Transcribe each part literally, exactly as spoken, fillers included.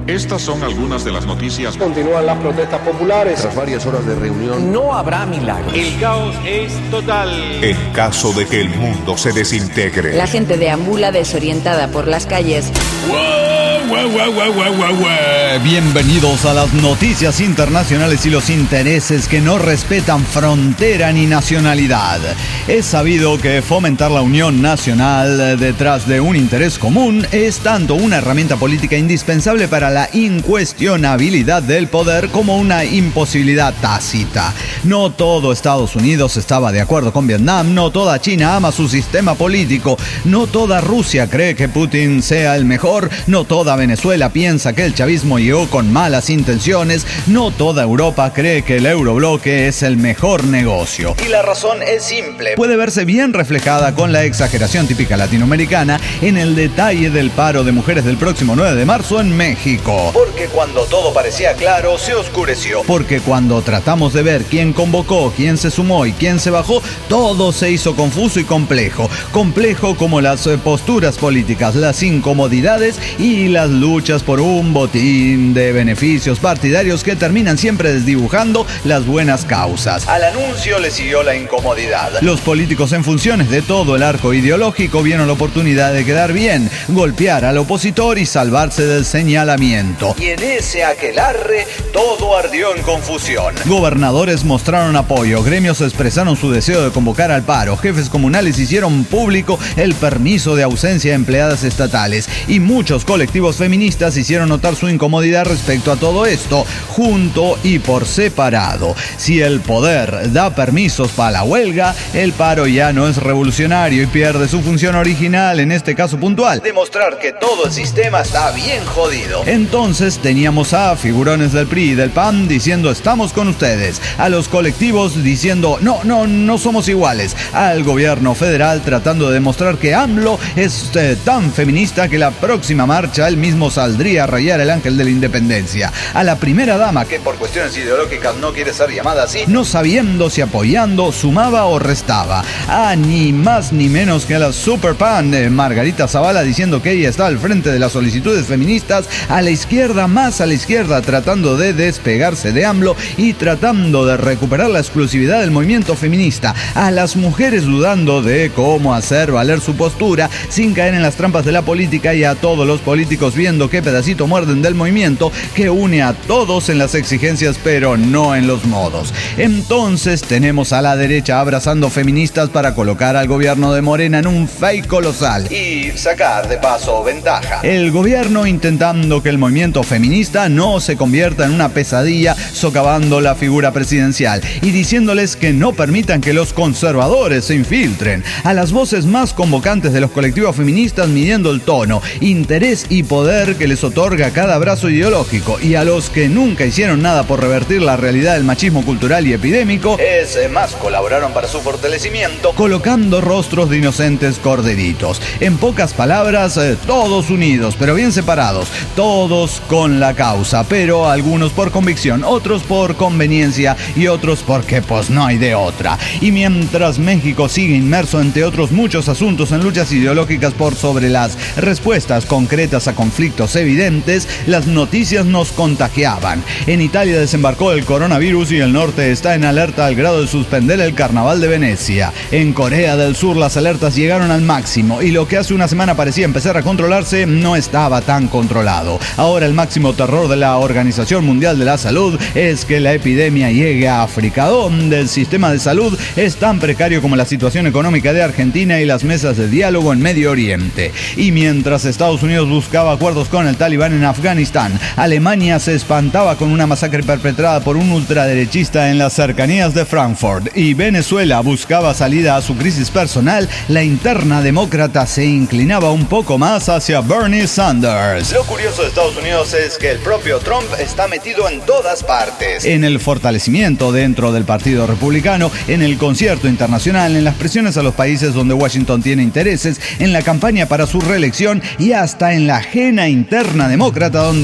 Estas son algunas de las noticias. Continúan las protestas populares. Tras varias horas de reunión, no habrá milagros. El caos es total. En caso de que el mundo se desintegre. La gente deambula desorientada por las calles. ¡Wow, wow, wow, wow, wow, wow, wow! Bienvenidos a las noticias internacionales y los intereses que no respetan frontera ni nacionalidad. Es sabido que fomentar la unión nacional detrás de un interés común es tanto una herramienta política indispensable para la incuestionabilidad del poder como una imposibilidad tácita. No todo Estados Unidos estaba de acuerdo con Vietnam, no toda China ama su sistema político, no toda Rusia cree que Putin sea el mejor, no toda Venezuela piensa que el chavismo llegó con malas intenciones, no toda Europa cree que el eurobloque es el mejor negocio. Y la razón es simple. Puede verse bien reflejada con la exageración típica latinoamericana en el detalle del paro de mujeres del próximo nueve de marzo en México. Porque cuando todo parecía claro, se oscureció. Porque cuando tratamos de ver quién convocó, quién se sumó y quién se bajó, todo se hizo confuso y complejo. Complejo como las posturas políticas, las incomodidades y las luchas por un botín de beneficios partidarios que terminan siempre desdibujando las buenas causas. Al anuncio le siguió la incomodidad. Los políticos en funciones de todo el arco ideológico vieron la oportunidad de quedar bien, golpear al opositor y salvarse del señalamiento. Y en ese aquelarre todo ardió en confusión. Gobernadores mostraron apoyo, gremios expresaron su deseo de convocar al paro, jefes comunales hicieron público el permiso de ausencia de empleadas estatales y muchos colectivos feministas hicieron notar su incomodidad respecto a todo esto, junto y por separado. Si el poder da permisos para la huelga, el paro ya no es revolucionario y pierde su función original, en este caso puntual, demostrar que todo el sistema está bien jodido. Entonces teníamos a figurones del P R I y del P A N diciendo estamos con ustedes, a los colectivos diciendo no, no, no somos iguales, al gobierno federal tratando de demostrar que AMLO es eh, tan feminista que la próxima marcha él mismo saldría a rayar el ángel de la independencia, a la primera dama que por cuestiones ideológicas no quiere ser llamada así, no sabiendo si apoyando sumaba o restaba, a ni más ni menos que a la super pan eh, Margarita Zavala diciendo que ella está al frente de las solicitudes feministas, a la izquierda, más a la izquierda, tratando de despegarse de AMLO y tratando de recuperar la exclusividad del movimiento feminista, a las mujeres dudando de cómo hacer valer su postura sin caer en las trampas de la política y a todos los políticos viendo qué pedacito muerden del movimiento que une a todos en las exigencias pero no en los modos. Entonces tenemos a la derecha abrazando feministas para colocar al gobierno de Morena en un fake colosal y sacar de paso ventaja. El gobierno intentando que el movimiento feminista no se convierta en una pesadilla socavando la figura presidencial y diciéndoles que no permitan que los conservadores se infiltren. A las voces más convocantes de los colectivos feministas midiendo el tono, interés y poder que les otorga cada brazo ideológico y a los que nunca hicieron nada por revertir la realidad del machismo cultural y epidémico, es más colaboraron para su fortalecimiento colocando rostros de inocentes corderitos. En pocas palabras, eh, todos unidos pero bien separados, todos con la causa, pero algunos por convicción, otros por conveniencia y otros porque pues no hay de otra. Y mientras México sigue inmerso entre otros muchos asuntos en luchas ideológicas por sobre las respuestas concretas a conflictos evidentes, las noticias nos contagiaban. En Italia desembarcó el coronavirus y el norte está en alerta al grado de suspender el carnaval de Venecia. En Corea del Sur las alertas llegaron al máximo y lo que hace una semana parecía empezar a controlarse no estaba tan controlado. Ahora el máximo terror de la Organización Mundial de la Salud es que la epidemia llegue a África, donde el sistema de salud es tan precario como la situación económica de Argentina y las mesas de diálogo en Medio Oriente. Y mientras Estados Unidos buscaba acuerdos con el Talibán en Afganistán, Alemania se espantaba con una masacre perpetrada por un ultraderechista en las cercanías de Frankfurt y Venezuela buscaba salida a su crisis personal, la interna demócrata se inclinaba un poco más hacia Bernie Sanders. Lo curioso de Estados Unidos es que el propio Trump está metido en todas partes. En el fortalecimiento dentro del Partido Republicano, en el concierto internacional, en las presiones a los países donde Washington tiene intereses, en la campaña para su reelección y hasta en la ajena interna demócrata donde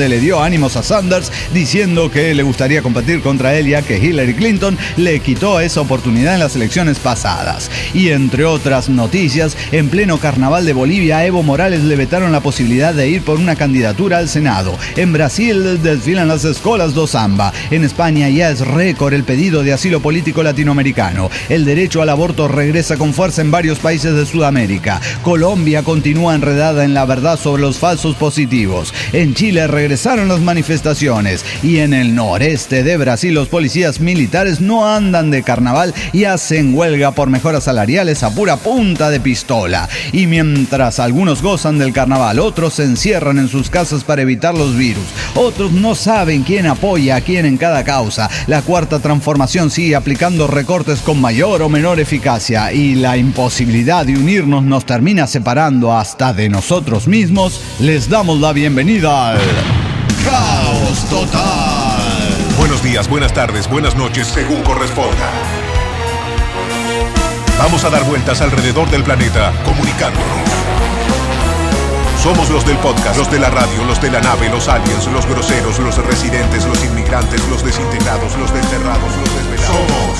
donde le dio ánimos a Sanders diciendo que le gustaría competir contra él ya que Hillary Clinton le quitó esa oportunidad en las elecciones pasadas. Y entre otras noticias, en pleno carnaval de Bolivia, a Evo Morales le vetaron la posibilidad de ir por una candidatura al Senado. En Brasil desfilan las escolas do samba. En España ya es récord el pedido de asilo político latinoamericano. El derecho al aborto regresa con fuerza en varios países de Sudamérica. Colombia continúa enredada en la verdad sobre los falsos positivos. En Chile regresaron las manifestaciones. Y en el noreste de Brasil los policías militares no andan de carnaval y hacen huelga por mejoras salariales a pura punta de pistola. Y mientras algunos gozan del carnaval, otros se encierran en sus casas para evitar los virus. Otros no saben quién apoya a quién en cada causa. La cuarta transformación sigue aplicando recortes con mayor o menor eficacia y la imposibilidad de unirnos nos termina separando hasta de nosotros mismos. Les damos la bienvenida al Caos Total. Buenos días, buenas tardes, buenas noches, según corresponda. Vamos a dar vueltas alrededor del planeta, comunicándonos. Somos los del podcast, los de la radio, los de la nave, los aliens, los groseros, los residentes, los inmigrantes, los desintegrados, los desterrados, los desvelados. Somos.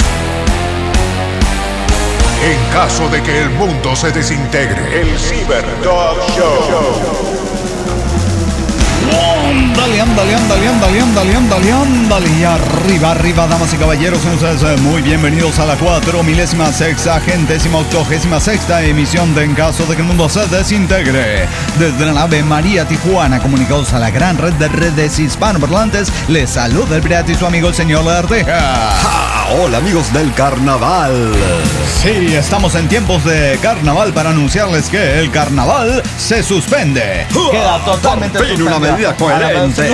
En caso de que el mundo se desintegre, el Cyber Dog Show. Ándale, ándale, ándale, ándale, ándale, ándale, ándale. Y arriba, arriba, damas y caballeros, ustedes muy bienvenidos a la cuatro milésima sexagentésima octogésima sexta emisión de En Caso de que el Mundo se Desintegre. Desde la nave María Tijuana, comunicados a la gran red de redes hispanoparlantes, les saluda el pirata y su amigo el señor Larteja. ¡Ja! Hola amigos del carnaval. Sí, estamos en tiempos de carnaval para anunciarles que el carnaval se suspende. Queda totalmente Por fin una medida coherente.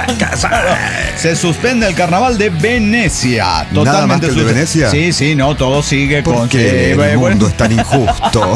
Se suspende el carnaval de Venecia. Totalmente ¿Nada más que el de suspe- Venecia? Sí, sí, no, todo sigue ¿Por con... qué sí, el bueno. mundo es tan injusto?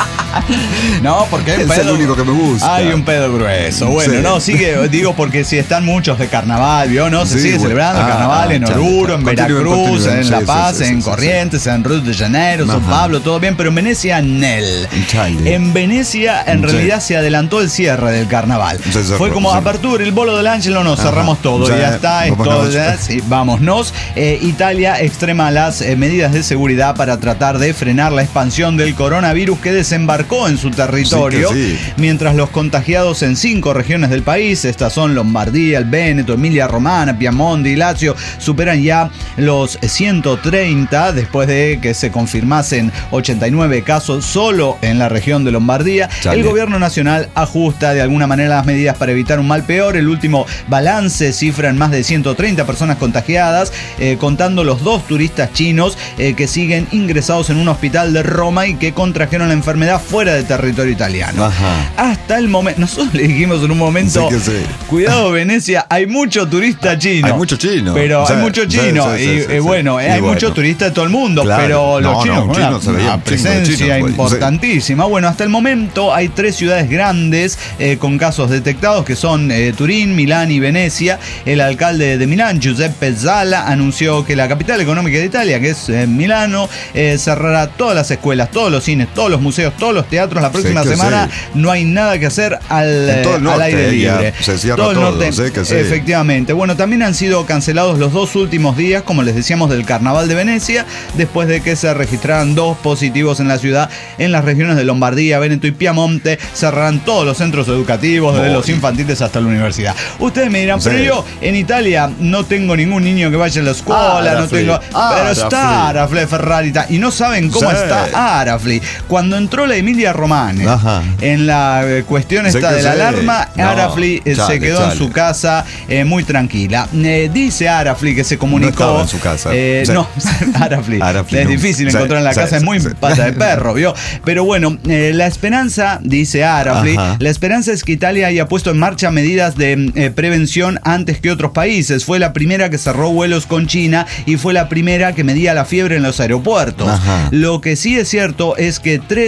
No, porque hay un Es el pedo- único que me gusta. Hay un pedo grueso. Bueno, Sí. no, sigue, digo, porque si están muchos de carnaval, ¿vio? ¿No? Se Sí, sigue bueno. celebrando el Ah, carnaval ah, en chale, Oruro, chale. en Continúen, Veracruz, continúen. en Sí, La sí, Paz, sí, sí, en sí, Corrientes, en Río de Janeiro, Sao Ajá. Paulo, todo bien, pero en Venecia, Nel. Chale. En Venecia, en Sí. realidad, se adelantó el cierre del carnaval. Se cerró, Fue como sí. apertura, el bolo del Ángelo, nos Ajá. cerramos todo, Ya, ya está, es vámonos. todo, ya, sí, vámonos. Eh, Italia extrema las eh, medidas de seguridad para tratar de frenar la expansión del coronavirus que desembarcó en su territorio, Sí que sí. mientras los contagiados en cinco regiones del país, estas son Lombardía, el Véneto, Emilia Romagna, Piamonte y Lazio, superan ya los ciento treinta después de que se confirmasen ochenta y nueve casos solo en la región de Lombardía. Chale. El gobierno nacional ajusta de alguna manera las medidas para evitar un mal peor. El último balance cifra en más de ciento treinta personas contagiadas, eh, contando los dos turistas chinos eh, que siguen ingresados en un hospital de Roma y que contrajeron la enfermedad fuera de territorio italiano. Ajá. Hasta el momento, nosotros le dijimos en un momento, Sí que sí. cuidado Venecia, hay mucho turista chino. Hay mucho chino. Pero Sí, hay mucho sí, chino. sí, sí, y sí, eh, sí. bueno, eh, Y hay bueno. muchos turistas de todo el mundo, Claro. pero los No, chinos no, un con una, chino se veía una un chingo de chinos, presencia güey. importantísima. Bueno, hasta el momento hay tres ciudades grandes eh, con casos detectados, que son eh, Turín, Milán y Venecia. El alcalde de Milán, Giuseppe Zala, anunció que la capital económica de Italia, que es eh, Milano, eh, cerrará todas las escuelas, todos los cines, todos los museos, todos los teatros. La próxima que semana sí. no hay nada que hacer al, En todo el al norte, aire ya libre. se cierra Todo el todo, norte, sé que sí. efectivamente. Bueno, también han sido cancelados los dos últimos días, como les decíamos, del Carnaval de Venecia, después de que se registraran dos positivos en la ciudad. En las regiones de Lombardía, Véneto y Piamonte cerrarán todos los centros educativos, desde Oh, los infantiles hasta la universidad. Ustedes me dirán, Sí. pero yo en Italia no tengo ningún niño que vaya a la escuela, no Arafli, tengo... Pero está Arafli. Arafli Ferrari ta- y no saben cómo Sí. está Arafli. Cuando entró la Emilia Romagna, Ajá. en la eh, cuestión Sé esta que de la sí. alarma, No, Arafli eh, se chale, quedó en chale. su casa eh, muy tranquila. Eh, dice Arafli que se comunicó... No estaba en su casa. eh, Sí. No, Arafli. Arafli, es no. difícil Sí, encontrar en la sí, casa, es sí, muy sí. pata de perro, ¿vio? Pero bueno, eh, la esperanza, dice Arafli, Ajá. la esperanza es que Italia haya puesto en marcha medidas de eh, prevención antes que otros países. Fue la primera que cerró vuelos con China y fue la primera que medía la fiebre en los aeropuertos. Ajá. Lo que sí es cierto es que tres eh,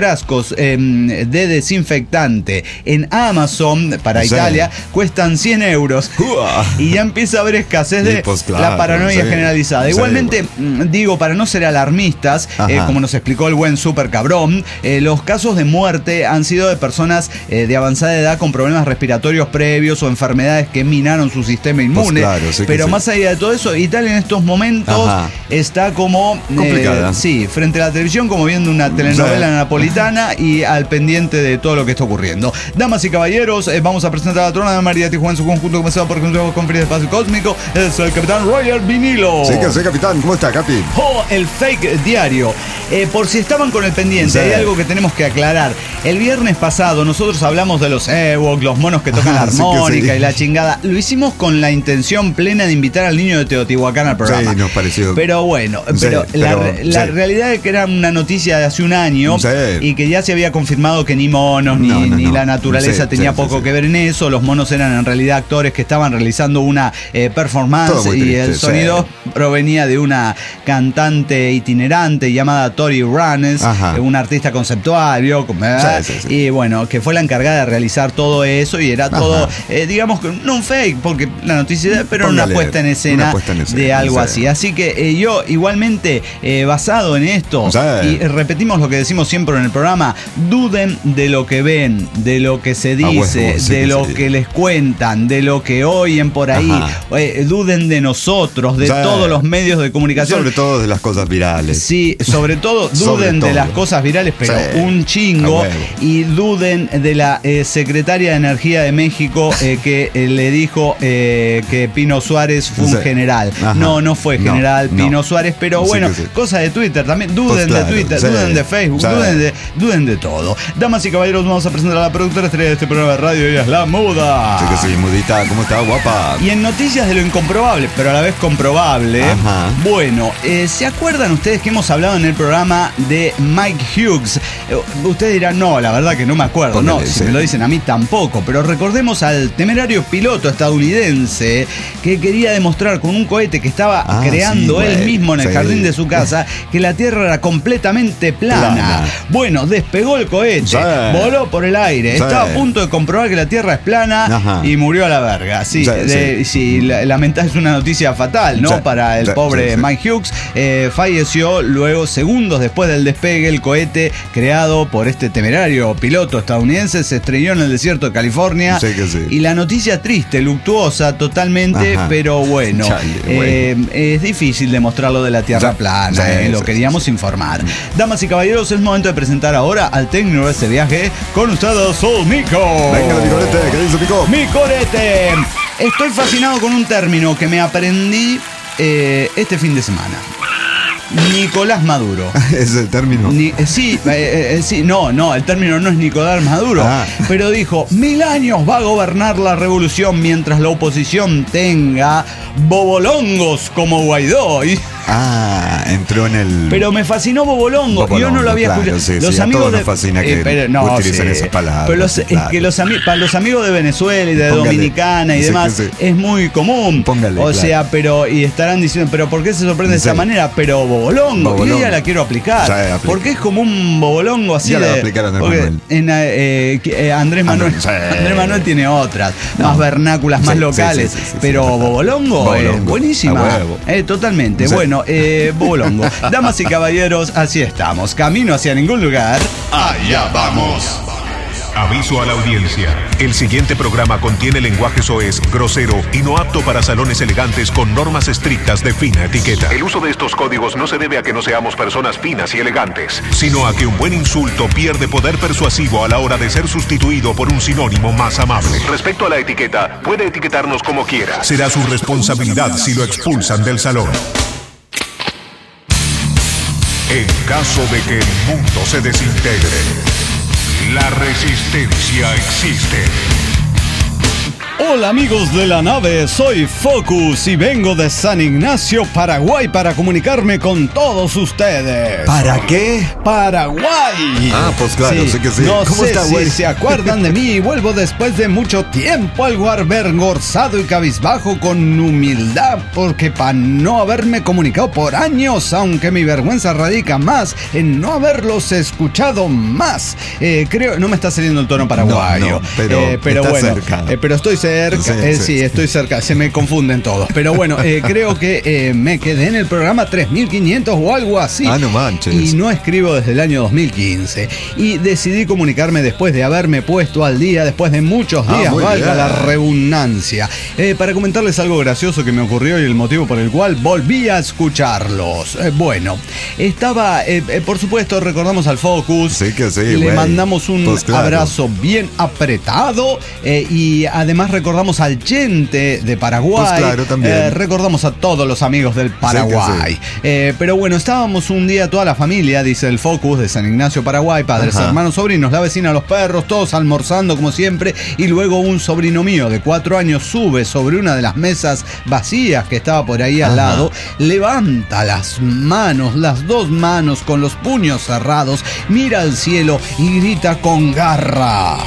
frascos eh, de desinfectante en Amazon para Sí. Italia cuestan cien euros. Uah. Y ya empieza a haber escasez de Y pues, claro, la paranoia sí. generalizada. Sí, Igualmente, mm, digo, para no ser alarmistas, eh, Ajá. como nos explicó el buen super cabrón, eh, los casos de muerte han sido de personas eh, de avanzada edad con problemas respiratorios previos o enfermedades que minaron su sistema inmune. Pues claro, sí que Pero sí. más allá de todo eso, Italia en estos momentos Ajá. está como eh, Complicada. sí, frente a la televisión, como viendo una telenovela Sí. napolitana y al pendiente de todo lo que está ocurriendo. Damas y caballeros, eh, vamos a presentar a la trona de María Tijuana en su conjunto comenzado por un conferencia de espacio cósmico. Es el capitán Roger Vinilo. Sí, que sí, capitán. ¿Cómo está, Capi? Oh, el fake diario. Eh, por si estaban con el pendiente, Sí. hay algo que tenemos que aclarar. El viernes pasado nosotros hablamos de los Ewoks, los monos que tocan la Ah, sí que armónica sí. y la chingada. Lo hicimos con la intención plena de invitar al niño de Teotihuacán al programa. Sí, nos pareció. Pero bueno, Sí, pero, la, pero, la sí. realidad es que era una noticia de hace un año Sí. y que ya se había confirmado que ni monos ni, No, no, ni no. la naturaleza Sí, tenía sí, poco sí, que sí. ver en eso. Los monos eran en realidad actores que estaban realizando una eh, performance Todo muy y triste, el sí. sonido provenía de una cantante itinerante llamada Tori Ranes, Ajá. eh, una artista conceptual, ¿vio? ¿verdad? Sí, sí, sí. Y bueno, que fue la encargada de realizar todo eso y era todo, eh, digamos que no un fake, porque la noticia, pero Póngale, una puesta en escena, una puesta en escena, de algo sí. así. Así que eh, yo igualmente, eh, basado en esto, Sí. y repetimos lo que decimos siempre en el programa, duden de lo que ven, de lo que se dice, huevo, sí de que lo sí. que les cuentan, de lo que oyen por ahí, Ajá. eh, duden de nosotros, de Sí. todos los medios de comunicación. Sobre todo de las cosas virales. Sí, sobre todo Sobre duden de todo. las cosas virales, pero Sí, un chingo. a huevo. Y duden de la eh, secretaria de Energía de México eh, que eh, le dijo eh, que Pino Suárez fue un Sí. general. Ajá. No, no fue No, general no. Pino Suárez, pero Sí bueno, que sí. cosa de Twitter también. Duden Pues claro, de Twitter, sí. duden de Facebook, Sí. duden, de, duden de todo. Damas y caballeros, vamos a presentar a la productora estrella de este programa de radio, ella es La Muda. Sí que sí, mudita, ¿cómo está, guapa? Y en noticias de lo incomprobable, pero a la vez comprobable. Ajá. Bueno, eh, ¿se acuerdan ustedes que hemos hablado en el programa de Mike Hughes? Eh, ustedes dirán, no, la verdad que no me acuerdo. Póngale, no, si sí. me lo dicen a mí tampoco. Pero recordemos al temerario piloto estadounidense que quería demostrar con un cohete que estaba Ah, creando sí, él güey, mismo en el sí. jardín de su casa que la Tierra era completamente plana. Plana. Bueno, despegó el cohete, Sí. voló por el aire, Sí. estaba a punto de comprobar que la Tierra es plana Ajá. y murió a la verga. Sí, Sí, de- sí. sí, la- lamentable, es una noticia fatal, ¿no? Sí, Para el sí, pobre sí, sí. Mike Hughes. Eh, falleció luego, segundos después del despegue, el cohete creado por este temerario piloto estadounidense se estrelló en el desierto de California. Sí que sí. Y la noticia triste, luctuosa totalmente, Ajá. pero bueno, Chale, eh, es difícil demostrarlo de la Tierra Sí, plana, sí, eh, lo sí, queríamos sí, sí. informar. Damas y caballeros, es momento de presentar ahora al técnico de este viaje con ustedes, Soul Nico. Venga, mi corete, ¿qué dice Pico? Mi corete. Estoy fascinado con un término que me aprendí eh, este fin de semana. Nicolás Maduro. Es el término. Ni- eh, sí, eh, eh, sí, no, no, el término no es Nicolás Maduro, Ah. pero dijo, mil años va a gobernar la revolución mientras la oposición tenga bobolongos como Guaidó. Y- Ah, entró en el. pero me fascinó Bobolongo. Yo no lo había Bobolongo, escuchado. claro, sí, los sí, a amigos todos de nos fascina que utilicen esas palabras, Pero los, sí, es claro. que los ami- para los amigos de Venezuela y de Póngale. Dominicana y Sí, demás que sí. es muy común. Póngale, o claro. sea, pero y estarán diciendo, pero ¿por qué se sorprende de Sí. esa manera? Pero Bobolongo. Bobolongo. Yo ya la quiero aplicar. Ya, aplica. Porque es como un Bobolongo así Ya la de. va a aplicar Andrés porque Manuel. en, eh, que, eh, Andrés Manuel. Andrés, sí. Andrés Manuel tiene otras, más vernáculas, más Sí, sí, locales. sí, sí, sí, pero sí, sí. Bobolongo, eh, Bobolongo. buenísima. A huevo. Eh, totalmente. Sí. Bueno, eh, Bobolongo. Damas y caballeros, así estamos. Camino hacia ningún lugar. Allá vamos. Aviso a la audiencia. El siguiente programa contiene lenguaje soez, grosero y no apto para salones elegantes con normas estrictas de fina etiqueta. El uso de estos códigos no se debe a que no seamos personas finas y elegantes, sino a que un buen insulto pierde poder persuasivo a la hora de ser sustituido por un sinónimo más amable. Respecto a la etiqueta, puede etiquetarnos como quiera. Será su responsabilidad si lo expulsan del salón. En caso de que el mundo se desintegre, la resistencia existe. Hola amigos de la nave, soy Focus y vengo de San Ignacio, Paraguay para comunicarme con todos ustedes. ¿Para qué? Paraguay. Ah, pues claro, Sí, sé que sí. No ¿Cómo sé está, si güey? se acuerdan de mí. Vuelvo después de mucho tiempo, algo avergonzado y cabizbajo, con humildad, porque para no haberme comunicado por años, aunque mi vergüenza radica más en no haberlos escuchado más. Eh, creo, no me está saliendo el tono paraguayo. No, no, pero Eh, pero está bueno, cerca. eh, pero estoy cerca. Sí, eh, sí, sí. estoy cerca. Se me confunden todos. Pero bueno, eh, creo que eh, me quedé en el programa tres mil quinientos o algo así. Ah, no manches. Y no escribo desde el año dos mil quince. Y decidí comunicarme después de haberme puesto al día, después de muchos Ah, días, muy valga bien. la redundancia, eh, para comentarles algo gracioso que me ocurrió y el motivo por el cual volví a escucharlos. Eh, bueno, estaba, eh, eh, por supuesto, recordamos al Focus. Sí que sí, Le güey. mandamos un Pues claro. abrazo bien apretado eh, y además recordamos al Chente de Paraguay. Pues claro, también. Eh, recordamos a todos los amigos del Paraguay. Sí Eh, pero bueno, estábamos un día toda la familia, dice el Focus, de San Ignacio, Paraguay, padres, Ajá. hermanos, sobrinos, la vecina, los perros, todos almorzando como siempre, y luego un sobrino mío de cuatro años sube sobre una de las mesas vacías que estaba por ahí al Ajá. lado, levanta las manos, las dos manos con los puños cerrados, mira al cielo y grita con garra: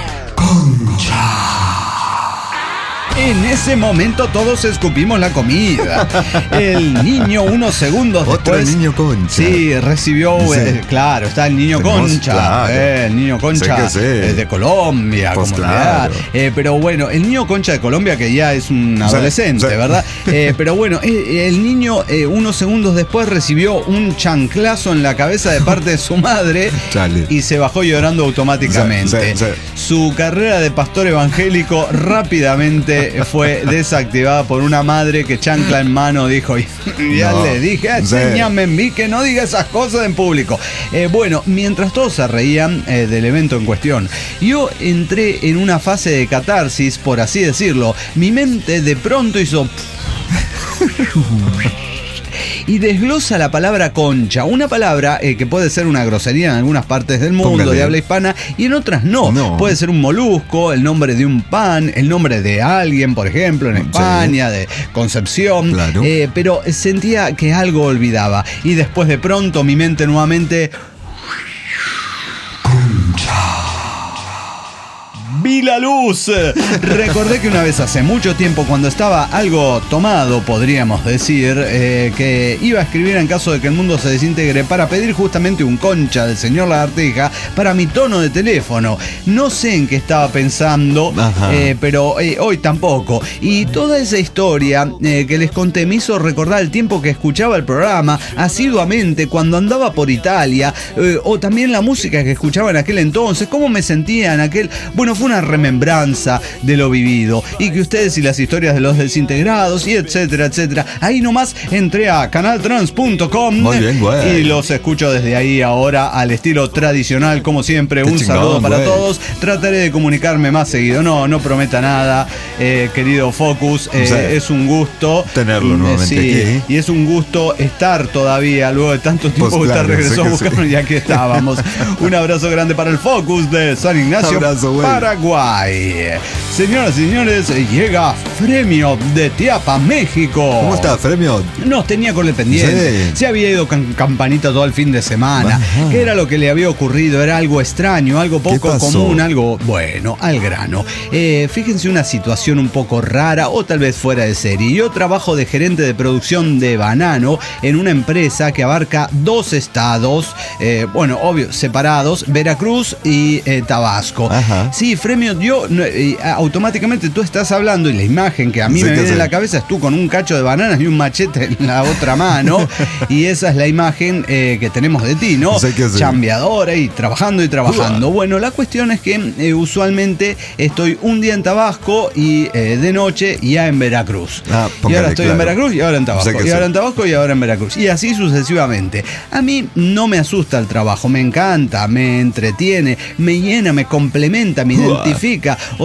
en ese momento todos escupimos la comida. El niño, unos segundos Otro después. niño concha. Sí, recibió. Sí. eh, claro, está el niño Tenemos- concha. claro. eh, el niño concha Sé que sí. eh, de Colombia. Pues como claro. le da. Eh, pero bueno, el niño concha de Colombia, que ya es un Sí, adolescente, sí. ¿verdad? Eh, pero bueno, eh, el niño, eh, unos segundos después, recibió un chanclazo en la cabeza de parte de su madre. Chale. Y se bajó llorando automáticamente. Sí, sí, sí. Su carrera de pastor evangélico rápidamente fue desactivada por una madre que, chancla en mano, dijo: ya No, le dije, sí. enséñame en mí que no diga esas cosas en público. Eh, bueno, mientras todos se reían eh, del evento en cuestión, yo entré en una fase de catarsis, por así decirlo. Mi mente de pronto hizo y desglosa la palabra concha, una palabra eh, que puede ser una grosería en algunas partes del mundo Póngale. de habla hispana y en otras no. No. Puede ser un molusco, el nombre de un pan, el nombre de alguien, por ejemplo, en Sí. España, de Concepción. Claro. Eh, pero sentía que algo olvidaba y después de pronto mi mente nuevamente... Vi la luz. Recordé que una vez hace mucho tiempo, cuando estaba algo tomado, podríamos decir, eh, que iba a escribir en caso de que el mundo se desintegre, para pedir justamente un concha del señor Lagartija para mi tono de teléfono. No sé en qué estaba pensando, Ajá. eh, pero eh, hoy tampoco. Y toda esa historia eh, que les conté me hizo recordar el tiempo que escuchaba el programa asiduamente cuando andaba por Italia, eh, o también la música que escuchaba en aquel entonces, cómo me sentía en aquel... Bueno, fue una remembranza de lo vivido, y que ustedes y las historias de los desintegrados y etcétera, etcétera. Ahí nomás entré a canaltrans punto com Muy bien, güey. y los escucho desde ahí ahora al estilo tradicional, como siempre. Qué Un chingón, saludo para güey. todos. Trataré de comunicarme más seguido. No, no prometa nada, eh, querido Focus. Eh, Sí. Es un gusto Tenerlo Eh, nuevamente sí, aquí. y es un gusto estar todavía luego de tanto tiempo Pues que usted claro, regresó sé a que buscarnos sí. y aquí estábamos. Un abrazo grande para el Focus de San Ignacio, Abrazo, güey. Paraguay. Señoras y señores, llega Fremio de Tiapa, México. ¿Cómo está, Fremio? Nos tenía con el pendiente. Sí. Se había ido con campanita todo el fin de semana. Ajá. ¿Qué era lo que le había ocurrido? Era algo extraño, algo poco pasó? común, algo bueno, al grano. Eh, fíjense, una situación un poco rara o tal vez fuera de serie. Yo trabajo de gerente de producción de banano en una empresa que abarca dos estados, eh, bueno, obvio, separados, Veracruz y eh, Tabasco. Ajá. Sí, Fremio, yo no, eh, automáticamente tú estás hablando y la imagen que a mí Sí me que viene sí. en la cabeza es tú con un cacho de bananas y un machete en la otra mano, y esa es la imagen eh, que tenemos de ti, ¿no? Sí que sí. Chambeadora y trabajando y trabajando. Uah. Bueno, la cuestión es que eh, usualmente estoy un día en Tabasco y eh, de noche ya en Veracruz. Ah, y póngale, ahora estoy en claro. Veracruz y ahora en Tabasco. Sé que Y ahora sí. en Tabasco y ahora en Veracruz. Y así sucesivamente. A mí no me asusta el trabajo, me encanta, me entretiene, me llena, me complementa, me Uah. identifica. O sea,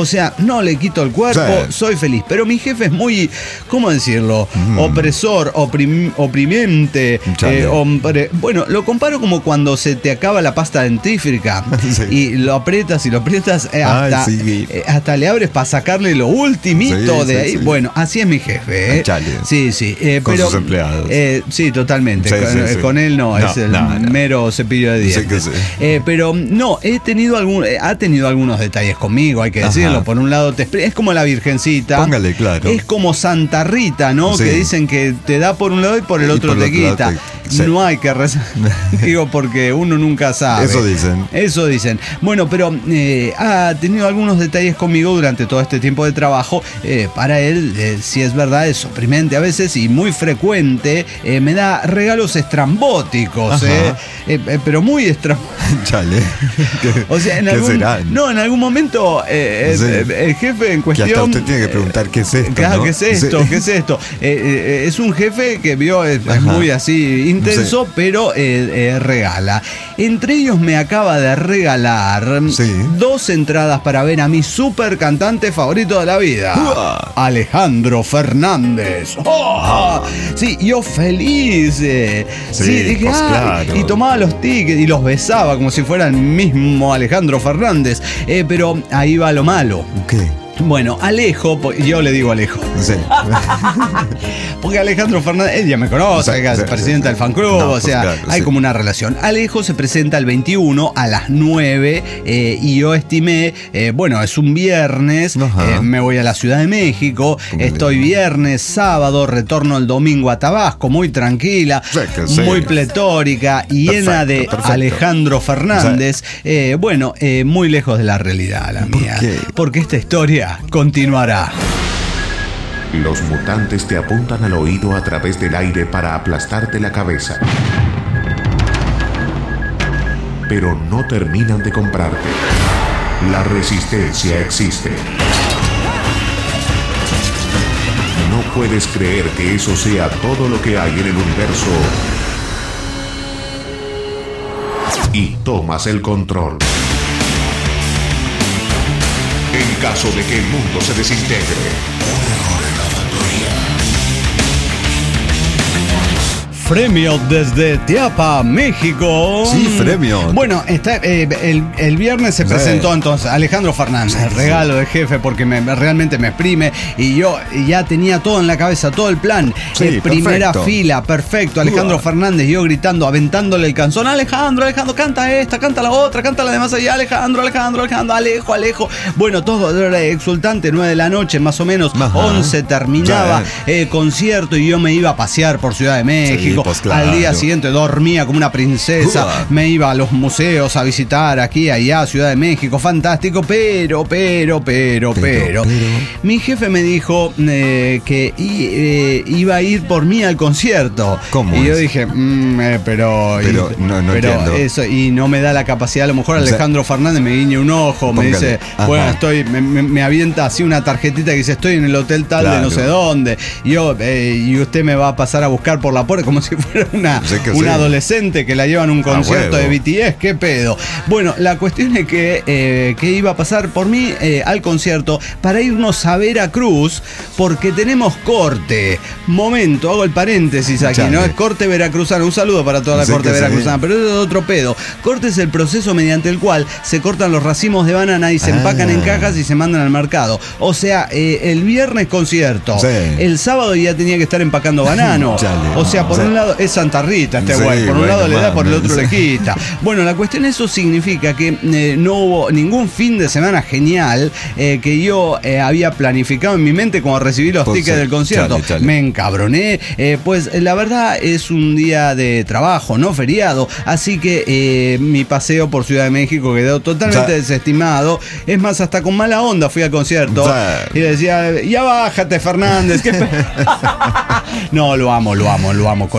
no le quito el cuerpo, sí. soy feliz. Pero mi jefe es muy, ¿cómo decirlo? Mm. Opresor, oprim, oprimiente. Eh, hombre, bueno, lo comparo como cuando se te acaba la pasta dentífrica sí. y lo aprietas y lo aprietas eh, hasta, Ay, sí. eh, hasta le abres para sacarle lo ultimito sí, de ahí. Sí, sí. Bueno, así es mi jefe. ¿eh? Sí, sí. Eh, con pero, sus empleados. Eh, sí, totalmente. Sí, con, sí, sí. con él no, no es el no, no. mero cepillo de dientes. Sí sí. eh, pero no, he tenido algún, eh, ha tenido algunos detalles conmigo, hay que Ajá. decirlo. Por un lado, te es como la Virgencita. Póngale, claro. Es como Santa Rita, ¿no? Sí. Que dicen que te da por un lado y por el y otro por te otro quita. Te... Sí. No hay que rezar. Digo, porque uno nunca sabe. Eso dicen. Eso dicen. Bueno, pero eh, ha tenido algunos detalles conmigo durante todo este tiempo de trabajo. Eh, para él, eh, si es verdad, es oprimente a veces y muy frecuente. Eh, me da regalos estrambóticos, eh, eh, eh, pero muy estrambóticos. Chale. ¿Qué, o sea, en ¿qué algún, serán? No, en algún momento eh, sí. el, el jefe en cuestión. Que hasta usted tiene que preguntar qué es esto. Claro, ¿no? ¿qué es esto? Sí. ¿Qué es esto? Eh, eh, es un jefe que vio, es, es muy así intenso, sí. pero eh, eh, regala. Entre ellos me acaba de regalar sí. dos entradas para ver a mi super cantante favorito de la vida, uh. Alejandro Fernández. Oh, sí, yo feliz. Eh. Sí, sí, dije, pues ah, claro. y tomaba los tickets y los besaba como si fuera el mismo Alejandro Fernández. Eh, pero ahí va lo malo. ¿Qué? Bueno, Alejo, yo le digo Alejo. Sí. Porque Alejandro Fernández, ella me conoce, sí, es sí, presidenta sí, del fan club, no, o sea, pues claro, hay sí. como una relación. Alejo se presenta el veintiuno a las nueve eh, y yo estimé, eh, bueno, es un viernes, eh, me voy a la Ciudad de México, estoy viernes, sábado, retorno el domingo a Tabasco, muy tranquila, sí, sí. muy pletórica y perfecto, llena de perfecto. Alejandro Fernández. Sí. Eh, bueno, eh, muy lejos de la realidad, la mía. ¿Por qué? Porque esta historia continuará. Los mutantes te apuntan al oído a través del aire para aplastarte la cabeza. Pero no terminan de comprarte. La resistencia existe. No puedes creer que eso sea todo lo que hay en el universo. Y tomas el control. En caso de que el mundo se desintegre. Premio desde Teapa, México. Sí, premio. Bueno, está, eh, el, el viernes se presentó sí. entonces Alejandro Fernández, el regalo de jefe, porque me, realmente me exprime y yo ya tenía todo en la cabeza, todo el plan. Sí, eh, primera perfecto. fila, perfecto. Alejandro uh. Fernández, yo gritando, aventándole el canzón. Alejandro, Alejandro, canta esta, canta la otra, canta la de más allá. Alejandro, Alejandro, Alejandro, Alejo, Alejo. Bueno, todo era exultante, nueve de la noche, más o menos, Ajá. once terminaba el eh, concierto y yo me iba a pasear por Ciudad de México. Sí. Pues claro. Al día siguiente dormía como una princesa, uh. me iba a los museos a visitar aquí, allá, Ciudad de México, fantástico, pero, pero, pero, pero, pero. pero. Mi jefe me dijo eh, que y, eh, iba a ir por mí al concierto. ¿Cómo? Y es? yo dije, mm, eh, pero, pero, y, no, no pero eso, y no me da la capacidad, a lo mejor Alejandro o sea, Fernández me guiña un ojo, póngale. Me dice, Ajá. bueno, estoy, me, me, me avienta así una tarjetita que dice, estoy en el hotel tal claro. de no sé dónde, y yo, eh, y usted me va a pasar a buscar por la puerta, como si fuera una, una sí. adolescente que la llevan a un concierto ah, de B T S, qué pedo. Bueno, la cuestión es que, eh, que iba a pasar por mí eh, al concierto para irnos a Veracruz, porque tenemos corte. Momento, hago el paréntesis aquí, Chale. ¿no? Es corte veracruzano. Un saludo para toda la sí corte veracruzana, sí. pero eso es otro pedo. Corte es el proceso mediante el cual se cortan los racimos de banana y se ah. empacan en cajas y se mandan al mercado. O sea, eh, el viernes concierto, sí. el sábado ya tenía que estar empacando banano. Chale. O sea, por sí. un lado es Santa Rita este güey, sí, por un bueno, lado le da, por el otro sí. le quita. Bueno, la cuestión, eso significa que eh, no hubo ningún fin de semana genial eh, que yo eh, había planificado en mi mente cuando recibí los pues tickets sí. del concierto. Chale, chale. Me encabroné, eh, pues la verdad es un día de trabajo, no feriado, así que eh, mi paseo por Ciudad de México quedó totalmente sí. desestimado. Es más, hasta con mala onda fui al concierto sí. y decía, ya bájate, Fernández. ¿Qué no, lo amo, lo amo, lo amo. Con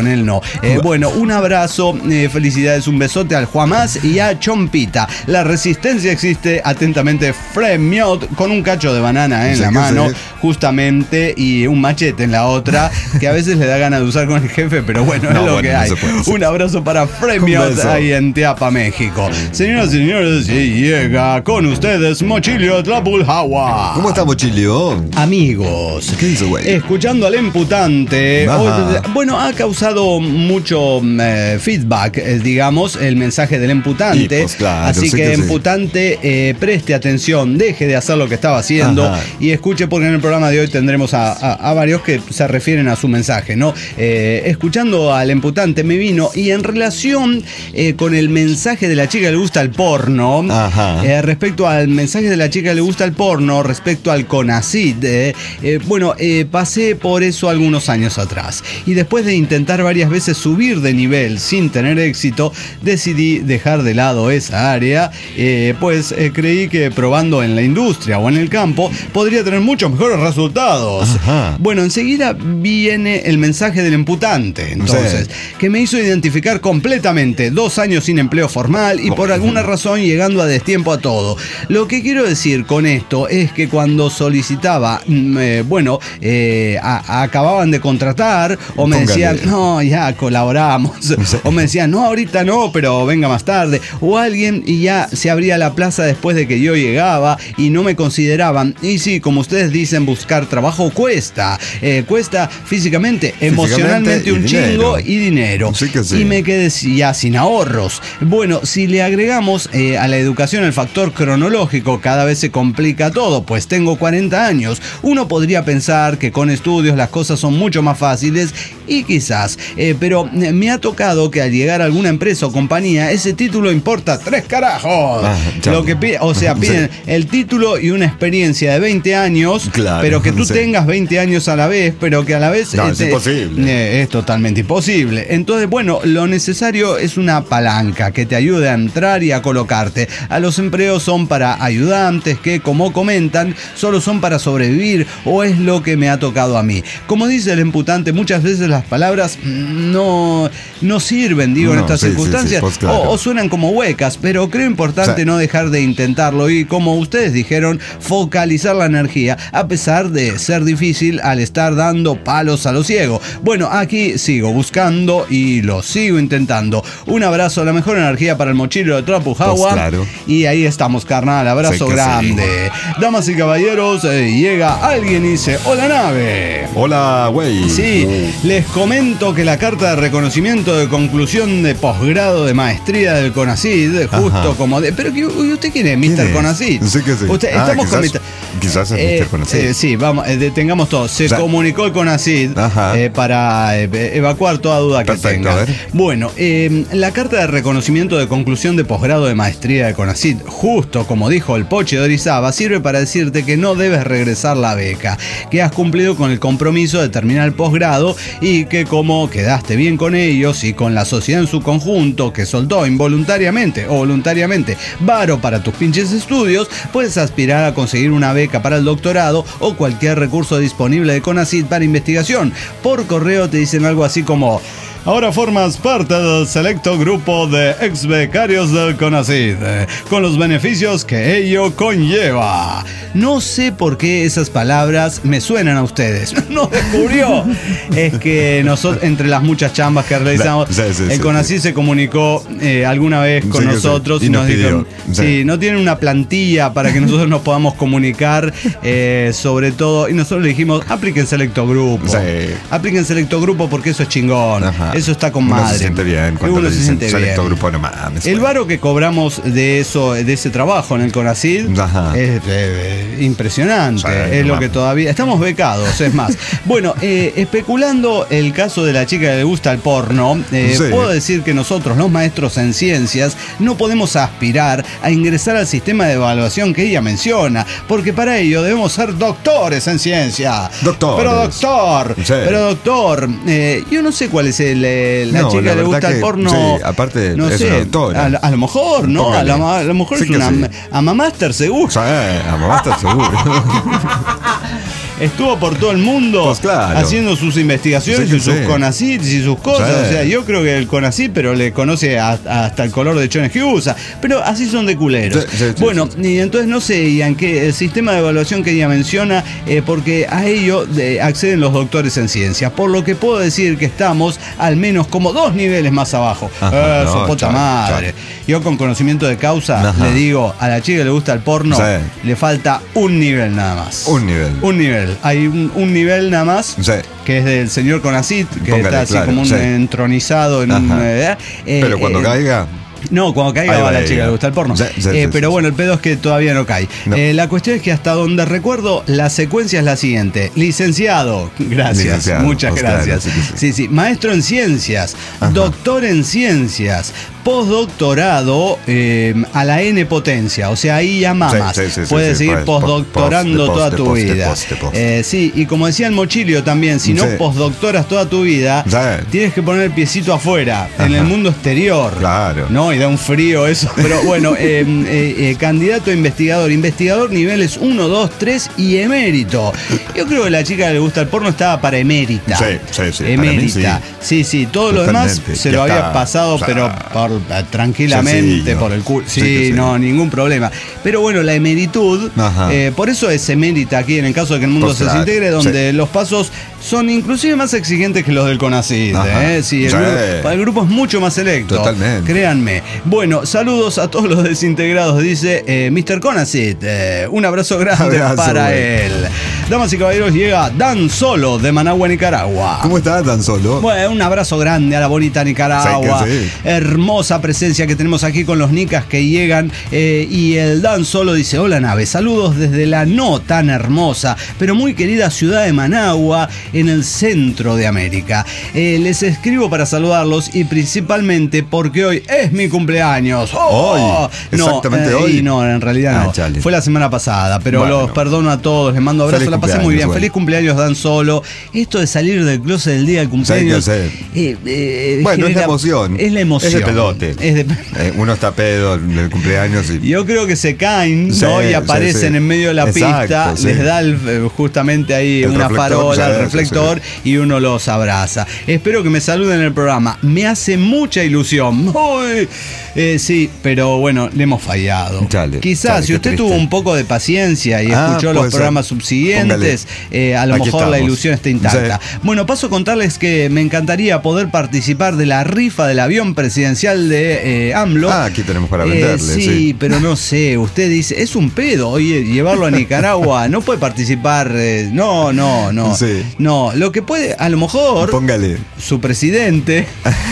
con él no. Eh, bueno, un abrazo, eh, felicidades, un besote al Juamás y a Chompita. La resistencia existe, atentamente, Fremiot, con un cacho de banana eh, en Sí, la que mano, sí. justamente, y un machete en la otra, que a veces le da ganas de usar con el jefe, pero bueno, No, es lo bueno, que no hay. se puede hacer. Un abrazo para Un Fremiot beso. ahí en Teapa, México. Señoras y señores, y llega con ustedes Mochilio Tlapulhawa. ¿Cómo está, Mochilio? Amigos, ¿Qué dice, güey? escuchando al imputante, Ajá. hoy, bueno, ha causado mucho eh, feedback, eh, digamos, el mensaje del imputante. Y, pues, claro, Así sé que, que sí. imputante, eh, preste atención, deje de hacer lo que estaba haciendo Ajá. y escuche, porque en el programa de hoy tendremos a, a- a varios que se refieren a su mensaje, ¿no? Eh, escuchando al imputante me vino, y en relación eh, con el mensaje de la chica que le gusta el porno, Ajá. eh, respecto al mensaje de la chica que le gusta el porno, respecto al CONACYT, eh, eh, bueno, eh, pasé por eso algunos años atrás. Y después de intentar varias veces subir de nivel sin tener éxito, decidí dejar de lado esa área, eh, pues eh, creí que probando en la industria o en el campo podría tener muchos mejores resultados. Ajá. Bueno, enseguida viene el mensaje del imputante, entonces, que me hizo identificar completamente dos años sin empleo formal y por alguna razón llegando a destiempo a todo. Lo que quiero decir con esto es que cuando solicitaba, mm, eh, bueno, eh, a- a- acababan de contratar o me Póngale. decían, no, ya colaboramos, o me decían, no, ahorita no, pero venga más tarde, o alguien y ya se abría la plaza después de que yo llegaba y no me consideraban. Y sí, como ustedes dicen, buscar trabajo cuesta, eh, cuesta físicamente, emocionalmente y un dinero. chingo y dinero. Sí que sí. Y me quedé ya sin ahorros. Bueno, si le agregamos eh, a la educación el factor cronológico, cada vez se complica todo, pues tengo cuarenta años. Uno podría pensar que con estudios las cosas son mucho más fáciles y quizás, eh, pero eh, me ha tocado que al llegar a alguna empresa o compañía, ese título importa tres carajos. Ah, chamo. Lo que pide, o sea, piden Sí. el título y una experiencia de veinte años, Claro, pero que tú sí. tengas veinte años a la vez, pero que a la vez No, eh, es te- imposible. eh, es totalmente imposible. Entonces, bueno, lo necesario es una palanca que te ayude a entrar y a colocarte. A los empleos son para ayudantes que, como comentan, solo son para sobrevivir, o es lo que me ha tocado a mí. Como dice el imputante, muchas veces las palabras no, no sirven, digo, en No, estas sí, sí, circunstancias, sí, pues, claro. o, o suenan como huecas, pero creo importante Sí. no dejar de intentarlo y, como ustedes dijeron, focalizar la energía, a pesar de ser difícil al estar dando palos a lo ciego. Bueno, aquí sigo buscando y lo sigo intentando. Un abrazo, la mejor energía para el mochilo de Trapujawa. Pues claro. Y ahí estamos, carnal. Abrazo Sí que grande. Damas y caballeros, eh, llega alguien y dice: hola, nave. Hola, güey. Sí, les comento que la carta de reconocimiento de conclusión de posgrado de maestría del CONACYT, justo Ajá. como de... Pero, ¿y usted quién es, ¿Quién mister es? CONACYT? Sí que sí. Usted- Ah, estamos con quizás- mister quizás es Eh, mister CONACYT. eh, sí, vamos, eh, detengamos todo. Se O sea, comunicó el CONACYT Ajá. eh, para eh, evacuar toda duda que Perfecto, tengan. a ver. Bueno, eh, la carta de reconocimiento de conclusión de posgrado de maestría de CONACYT, justo como dijo el Poche de Orizaba, sirve para decirte que no debes regresar la beca, que has cumplido con el compromiso de terminar el posgrado y que, como quedaste bien con ellos y con la sociedad en su conjunto, que soltó involuntariamente o voluntariamente varo para tus pinches estudios, puedes aspirar a conseguir una beca para el doctorado o cualquier recurso disponible de CONACYT para investigación. Por correo te dicen algo así como: ahora formas parte del selecto grupo de ex becarios del CONACYT, eh, con los beneficios que ello conlleva. No sé por qué esas palabras me suenan a ustedes. No descubrió. Es que nosotros, entre las muchas chambas que realizamos, Sí, sí, el sí, CONACYT se comunicó eh, alguna vez con Sí que sí. nosotros Y y nos nos dijeron, pidió. sí, Sí. no tienen una plantilla para que nosotros nos podamos comunicar, eh, sobre todo, y nosotros le dijimos, apliquen selecto grupo. Sí. Apliquen selecto grupo porque eso es chingón. Ajá. Eso está con Uno madre. se siente bien cuando Uno le se dicen siente selecto bien. grupo, no mames. El güey. varo que cobramos de eso, de ese trabajo en el CONACYT, Ajá. es eh, impresionante. Sí, es no lo mames. que todavía estamos becados, es más. Bueno, eh, especulando el caso de la chica que le gusta el porno, eh, Sí. puedo decir que nosotros, los maestros en ciencias, no podemos aspirar a ingresar al sistema de evaluación que ella menciona, porque para ello debemos ser doctores en ciencia. Doctores. Pero doctor, Sí. pero doctor, eh, yo no sé cuál es el, eh, la No, chica la que le verdad gusta el que, porno. sí, aparte no es sé, una doctora. A, lo- a lo mejor, ¿no? A, Póngale. la- a lo mejor Sí es que una sí. ama master seguro. O sea, a mamá está seguro. estuvo por todo el mundo pues claro. haciendo sus investigaciones Sí, y sus sí. CONACYT y sus cosas. Sí. O sea, yo creo que el CONACYT, pero le conoce a, a, hasta el color de chones que usa. Pero así son de culeros. Sí, sí, sí, bueno, sí. y entonces no sé, Ian, que el sistema de evaluación que ella menciona, eh, porque a ello eh, acceden los doctores en ciencias. Por lo que puedo decir que estamos al menos como dos niveles más abajo. Ajá, Eso, no, puta chale, madre. chale. Yo con conocimiento de causa Ajá. le digo, a la chica que le gusta el porno, Sí. le falta un nivel nada más. Un nivel. Un nivel. Hay un, un nivel nada más. Sí. Que es del señor CONACYT, que Póngale, está así claro, como un sí. entronizado en un. Ajá. Eh, Pero cuando eh, caiga. No, cuando caiga Ahí va va la ella. chica que le gusta el porno. Sí, sí, Eh, sí, pero sí, bueno, el pedo es que todavía no cae. No. Eh, la cuestión es que hasta donde recuerdo, la secuencia es la siguiente. Licenciado, gracias, Licenciado, muchas pues gracias. claro, sí, Sí, sí. sí. Maestro en ciencias, Ajá. doctor en ciencias, postdoctorado eh, a la N potencia. O sea, ahí ya mamas. Sí, sí, sí, sí, Puedes sí, seguir pues, postdoctorando post, toda post, tu post, vida. post, post. Eh, sí, y como decía el Mochilio también, si no Sí. postdoctoras toda tu vida, Sí. tienes que poner el piecito afuera, en Ajá. el mundo exterior. Claro. No, y da un frío eso. Pero bueno, eh, eh, eh, candidato a investigador. Investigador niveles uno, dos, tres y emérito. Yo creo que la chica que le gusta el porno estaba para emérita. Sí, sí, sí, para Emérita. mí Sí, sí, todo lo demás Totalmente. se Ya lo había está. pasado, O sea, pero por, eh, tranquilamente, sencillo. por el culo. Sí, Sí que sí. no, ningún problema. Pero bueno, la emeritud, Ajá. eh, por eso es emérita aquí en el caso de que el mundo Pues se claro, desintegre, donde sí. los pasos son inclusive más exigentes que los del CONACYT. Ajá. ¿eh? Sí, el, Sí. grupo, el grupo es mucho más selecto. Totalmente. Créanme. Bueno, saludos a todos los desintegrados, dice eh, mister CONACYT. Eh, un abrazo grande Abrazo, para güey. él. Damas y caballeros, llega Dan Solo de Managua, Nicaragua. ¿Cómo estás tan solo? Bueno, un abrazo grande a la bonita Nicaragua. Sí que sí. Hermosa presencia que tenemos aquí con los nicas que llegan. Eh, y el Dan Solo dice: hola nave, saludos desde la no tan hermosa, pero muy querida ciudad de Managua, en el centro de América. Eh, les escribo para saludarlos y principalmente porque hoy es mi cumpleaños. ¡Oh! Hoy, exactamente no, eh, hoy. y no, en realidad Ah, no. chale. Fue la semana pasada, pero Bueno. los perdono a todos, les mando abrazos, Feliz la pasé muy cumpleaños, bien. bueno. Feliz cumpleaños, Dan Solo. Esto de salir del closet el día del cumpleaños. Sí, que sí. eh, eh, Bueno, es genera- la emoción. Es la emoción. Es de pedote. Es de- Eh, uno está pedo en el cumpleaños y. Yo creo que se caen, Sí, ¿no? Y sí, aparecen sí. en medio de la Exacto, pista, sí. les da el, eh, justamente ahí El una reflector, farola, sí, el sí, reflector, y uno los abraza. Espero que me saluden en el programa. Me hace mucha ilusión. Uy, eh, sí, pero bueno, le hemos fallado. Chale, Quizás, chale, si qué usted triste. tuvo un poco de paciencia y Ah, escuchó los puede ser. programas subsiguientes, eh, a lo Aquí mejor la estamos. ilusión está intacta. Sí. Bueno, paso a contarles que me encantaría poder participar de la rifa del avión presidencial de eh, AMLO. Ah, aquí tenemos para Eh, venderle. sí, sí. pero no sé, usted dice, es un pedo, oye, llevarlo a Nicaragua, no puede participar, eh, no, no, no. Sí. No, lo que puede, a lo mejor, Póngale. su presidente,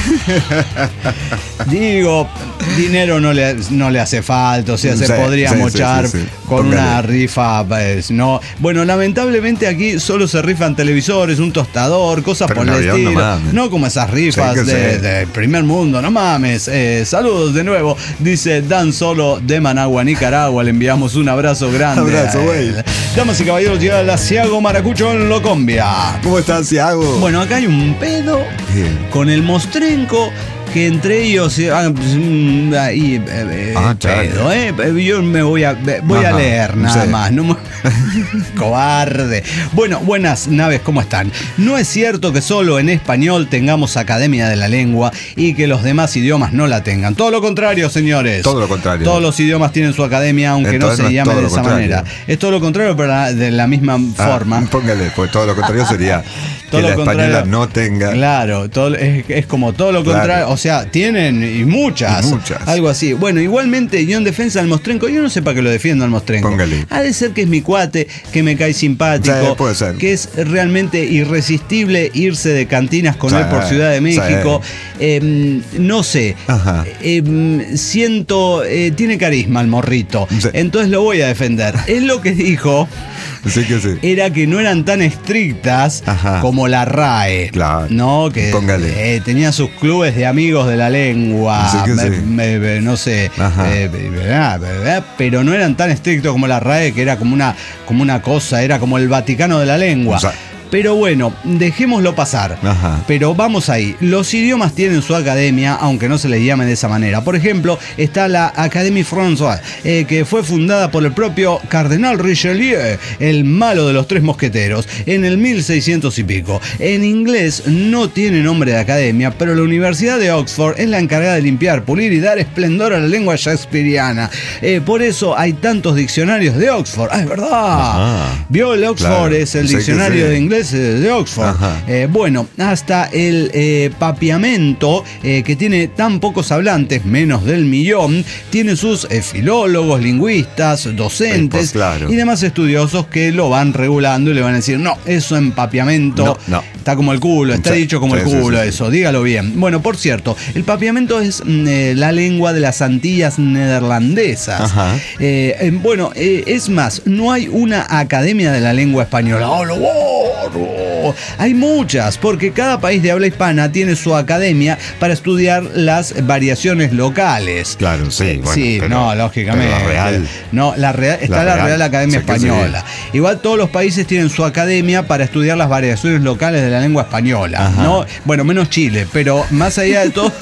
digo, dinero no le, no le hace falta, o sea, se Sí, podría sí, sí, mochar sí, sí. con Póngale. una rifa, pues, no. Bueno, lamentablemente aquí solo se rifan televisores, un tostador, cosas Pero por un el avión, no estilo. mames. No como esas rifas Sí, que de, sí. de primer mundo, no mames. Eh, saludos de nuevo, dice Dan Solo de Managua, Nicaragua. Le enviamos un abrazo grande. Abrazo, a güey. él. Damas y caballeros, llega la Ciago Maracucho en Locombia. ¿Cómo estás, Ciago? Bueno, acá hay un pedo Bien. con el Mostrenco, que entre ellos eh, ah, mm, ahí, eh, eh, Ah, chale. pedo, eh. Yo me voy a voy a Ajá, leer nada sí. más, no me- cobarde. Bueno, buenas naves, ¿cómo están? No es cierto que solo en español tengamos Academia de la Lengua y que los demás idiomas no la tengan. Todo lo contrario, señores. Todo lo contrario. Todos los idiomas tienen su academia, aunque Entonces no no se es llame todo de lo esa contrario. manera. Es todo lo contrario, pero la- de la misma Ah, forma. Póngale, pues todo lo contrario sería Todo que lo la contrario- española no tenga. Claro, todo, es, es como todo lo Claro. contrario. O sea, tienen y muchas, Y muchas. Algo así. Bueno, igualmente, yo en defensa del Mostrenco, yo no sé para qué lo defiendo al Mostrenco. Póngale. Ha de ser que es mi cuate, que me cae simpático, Sí, puede ser. que es realmente irresistible irse de cantinas con Sí, él por Ciudad de México. sí. Eh, no sé. Ajá. Eh, siento, eh, tiene carisma el morrito. Sí. Entonces lo voy a defender. Es lo que dijo. Sí que sí. Era que no eran tan estrictas Ajá. como la RAE. Claro. ¿No? Que Póngale. eh, tenía sus clubes de amigos de la lengua. Sí que me- sí. me- me- no sé. Ajá. eh, verdad, verdad, pero no eran tan estrictos como la RAE, que era como una, como una cosa, era como el Vaticano de la lengua. O sea, Pero bueno, dejémoslo pasar. Ajá. Pero vamos ahí. Los idiomas tienen su academia, aunque no se les llame de esa manera. Por ejemplo, está la Académie Française, eh, que fue fundada por el propio Cardenal Richelieu, el malo de los tres mosqueteros, en el mil seiscientos y pico. En inglés no tiene nombre de academia, pero la Universidad de Oxford es la encargada de limpiar, pulir y dar esplendor a la lengua shakespeariana. Eh, por eso hay tantos diccionarios de Oxford. Ah, es verdad. Ajá. Vio el Oxford, Claro, es el sé que diccionario sí. de inglés de Oxford. Eh, bueno, hasta el eh, papiamento, eh, que tiene tan pocos hablantes, menos del millón, tiene sus eh, filólogos, lingüistas, docentes Pues claro. y demás estudiosos que lo van regulando y le van a decir, no, eso en papiamento No, no. está como el culo, está Sí, dicho como sí, el sí, culo, sí, sí. eso, dígalo bien. Bueno, por cierto, el papiamento es mm, eh, la lengua de las Antillas neerlandesas. Ajá. Eh, eh, bueno, eh, es más, no hay una academia de la lengua española. ¡Oh, lo borro! Hay muchas, porque cada país de habla hispana tiene su academia para estudiar las variaciones locales. Claro, sí. Bueno, sí, pero- no, lógicamente. pero la Real. No, la Real, está la La Real, Real, Academia sé que Española. Igual todos los países tienen su academia para estudiar las variaciones locales de la lengua española. Ajá. ¿No? Bueno, menos Chile, pero más allá de todo.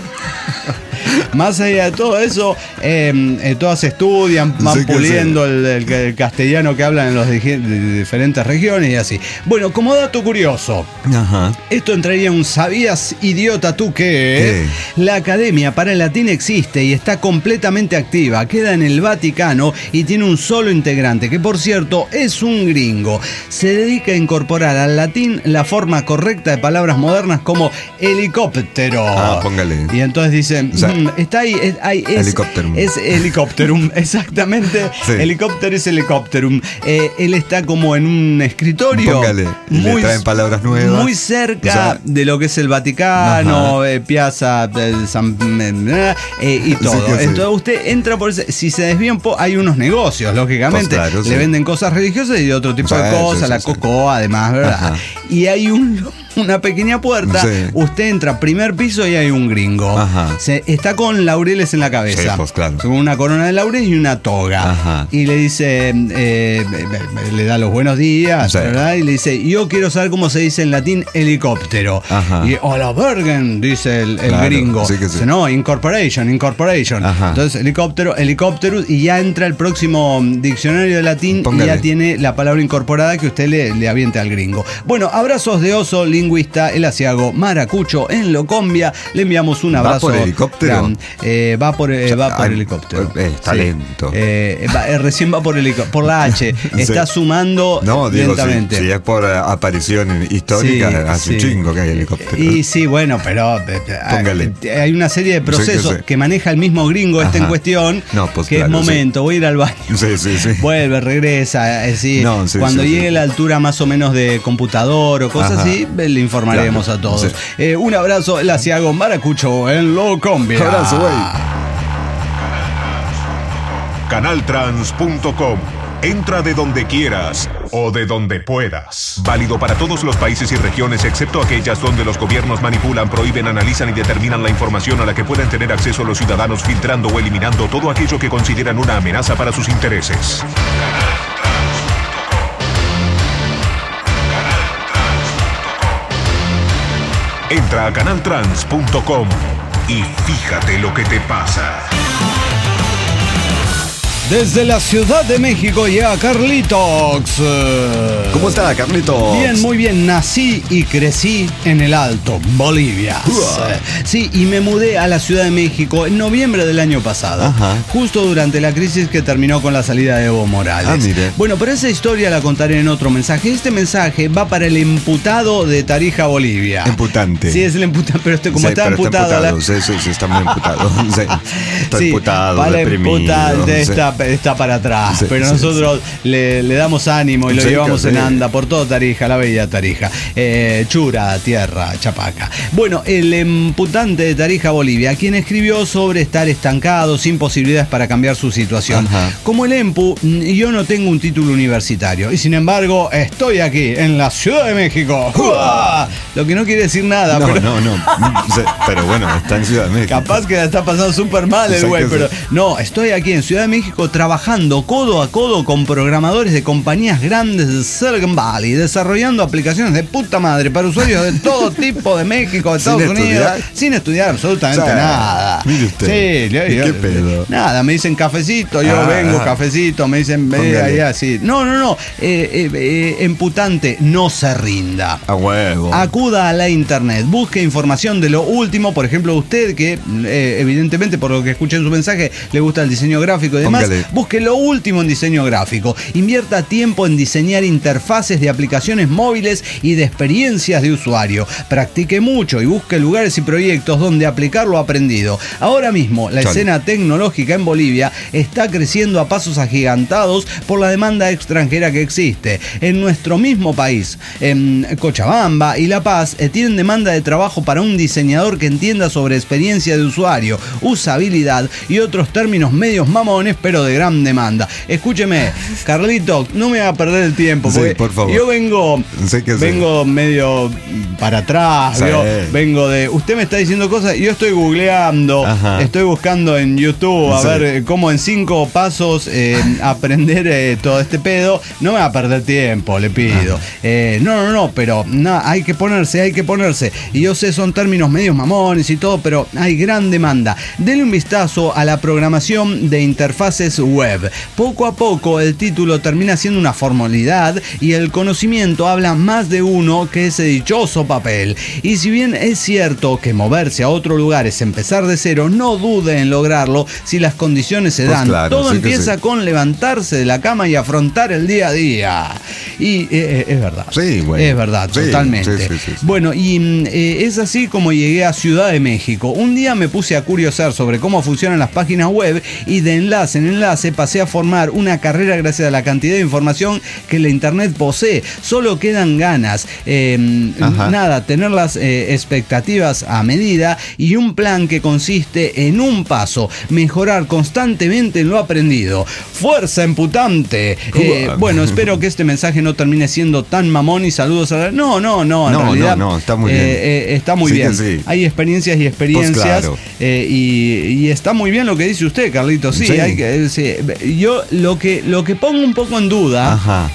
Más allá de todo eso, eh, eh, todas estudian, van Sí que puliendo el, el- el castellano que hablan en las diferentes regiones y así. Bueno, como dato curioso, Ajá. esto entraría en un ¿sabías, idiota, tú qué? La Academia para el Latín existe y está completamente activa. Queda en el Vaticano y tiene un solo integrante, que por cierto es un gringo. Se dedica a incorporar al latín la forma correcta de palabras modernas como helicóptero. Ah, póngale. Y entonces dicen, O sea, mm, está ahí, es, ahí, es, Helicópterum. es helicópterum, exactamente. Sí. Helicóptero es helicópterum. Eh, él está como en un escritorio. Póngale, y le traen palabras nuevas. Muy cerca O sea, de lo que es el Vaticano, eh, Piazza eh, San, eh, eh, y todo. que sí. Entonces usted entra por ese, si se desvía un poco, hay unos negocios, lógicamente. Pues claro, le sí. venden cosas religiosas y de otro tipo Sí, de cosas, sí, la sí, sí. cocoa, además, ¿verdad? Ajá. Y hay un, una pequeña puerta, Sí. usted entra primer piso y hay un gringo. Ajá. Se, está con laureles en la cabeza. Sí, pues, claro. Con una corona de laureles y una toga. Ajá. Y le dice, eh, le da los buenos días, Sí. ¿verdad? Y le dice, yo quiero saber cómo se dice en latín helicóptero. Ajá. Y hola, Bergen, dice el, el Claro, gringo. sí que sí. Dice, no, incorporation, incorporation. Ajá. Entonces, helicóptero, helicóptero, y ya entra el próximo diccionario de latín Póngale. y ya tiene la palabra incorporada que usted le, le aviente al gringo. Bueno, abrazos de oso, lingüista, el asiago Maracucho en Locombia. Le enviamos un ¿Va abrazo. por helicóptero? gran. Eh, va por, eh, O sea, va por hay- helicóptero. eh, está lento. Eh, va- eh, recién va por helicóptero, por la H. Está Sí. sumando No, digo, si, lentamente. si es por eh, aparición histórica, Sí, hace un sí. chingo que hay helicóptero. Y sí, bueno, pero eh, Póngale. eh, hay una serie de procesos Sí que sí. que maneja el mismo gringo este en Ajá. cuestión, No, pues que claro, es momento, voy a ir al baño. Sí, sí, sí. Vuelve, regresa, eh, sí. No, sí, Cuando sí, llegue sí. a la altura más o menos de computador o cosas Ajá. así, eh, le informaremos Claro, a todos. sí. Eh, un abrazo, el asiago Maracucho en Locombia. Abrazo, güey. canaltrans punto com. Entra de donde quieras o de donde puedas. Válido para todos los países y regiones, excepto aquellas donde los gobiernos manipulan, prohíben, analizan y determinan la información a la que pueden tener acceso los ciudadanos, filtrando o eliminando todo aquello que consideran una amenaza para sus intereses. Entra a canaltrans punto com y fíjate lo que te pasa. Desde la Ciudad de México ya Carlitos. Eh, ¿Cómo está, Carlito? Bien, muy bien. Nací y crecí en el Alto, Bolivia. Uah. Sí, y me mudé a la Ciudad de México en noviembre del año pasado. Ajá. Justo durante la crisis que terminó con la salida de Evo Morales. Ah, mire. Bueno, pero esa historia la contaré en otro mensaje. Este mensaje va para el imputado de Tarija, Bolivia. Emputante. Sí, es el imputado, pero este, como Sí, está pero emputado. Está la- emputado. Sí, sí, sí, está muy emputado. Sí, está Sí, emputado, para el deprimido. imputante sí. está, está para atrás, Sí, pero sí, nosotros le, le damos ánimo y lo Sí, llevamos sí. en anda por toda Tarija, la bella Tarija. Eh, Chura, Tierra, Chapaca. Bueno, el imputante de Tarija, Bolivia, quien escribió sobre estar estancado, sin posibilidades para cambiar su situación. Ajá. Como el EMPU, yo no tengo un título universitario y sin embargo estoy aquí, en la Ciudad de México. ¡Uah! Lo que no quiere decir nada, No, pero... no, no. Sí, pero bueno, está en Ciudad de México. Capaz que la está pasando súper mal el Exacto, güey, sí. pero no, estoy aquí en Ciudad de México, trabajando codo a codo con programadores de compañías grandes de Silicon Valley, desarrollando aplicaciones de puta madre para usuarios de todo tipo de México, de Estados Sin Unidos, estudiar. sin estudiar absolutamente O sea, nada. mire usted. Sí, yo- ¿Y yo- qué pedo? Nada, me dicen cafecito, yo Ah, vengo, ah. cafecito, me dicen, ve Póngale. allá, así. No, no, no. Eh, eh, eh, emputante, no se rinda. A huevo. Acuda a la internet, busque información de lo último, por ejemplo, usted que eh, evidentemente por lo que escuché en su mensaje le gusta el diseño gráfico y demás, Póngale. busque lo último en diseño gráfico. Invierta tiempo en diseñar interfaces de aplicaciones móviles y de experiencias de usuario. Practique mucho y busque lugares y proyectos donde aplicar lo aprendido. Ahora mismo, la Chale. escena tecnológica en Bolivia está creciendo a pasos agigantados por la demanda extranjera que existe. En nuestro mismo país, en Cochabamba y La Paz, eh, tienen demanda de trabajo para un diseñador que entienda sobre experiencia de usuario, usabilidad y otros términos medios mamones, pero de gran demanda. Escúcheme, Carlito, no me haga perder el tiempo, Sí, porque por favor. yo vengo, Sé que sí. vengo medio para atrás, Sí. ¿vio? vengo de... Usted me está diciendo cosas y yo estoy googleando, Ajá. estoy buscando en YouTube a Sí. ver eh, cómo en cinco pasos eh, aprender eh, todo este pedo. No me va a perder tiempo, le pido. Eh, no, no, no, pero no, hay que ponerse, hay que ponerse. Y yo sé, son términos medios mamones y todo, pero hay gran demanda. Dele un vistazo a la programación de interfaces web. Poco a poco el título termina siendo una formalidad y el conocimiento habla más de uno que ese dichoso papel. Y si bien es cierto que moverse a otro lugar es empezar de cero, no dude en lograrlo si las condiciones se Pues dan. claro, Todo sí que empieza sí. con levantarse de la cama y afrontar el día a día. Y eh, eh, es verdad. Sí, bueno. Es verdad, Sí, totalmente. sí, sí, sí, sí. Bueno, y mm, eh, es así como llegué a Ciudad de México. Un día me puse a curiosar sobre cómo funcionan las páginas web y de enlace en enlace pasé a formar una carrera gracias a la cantidad de información que la internet posee. Solo quedan ganas. Eh, Ajá. nada, tener las eh, expectativas a medida y un plan que consiste en un paso, mejorar constantemente en lo aprendido. ¡Fuerza, emputante! Eh, Cuba. bueno, espero que este mensaje no termine siendo tan mamón y saludos a la... No, no, no, en No, realidad... no, no, está muy eh, bien. eh, está muy Sí que bien. sí. Hay experiencias y experiencias. Pues claro. eh, y, y está muy bien lo que dice usted, Carlito. Sí, Sí. hay que... sí. Yo lo que, lo que pongo un poco en duda... Ajá.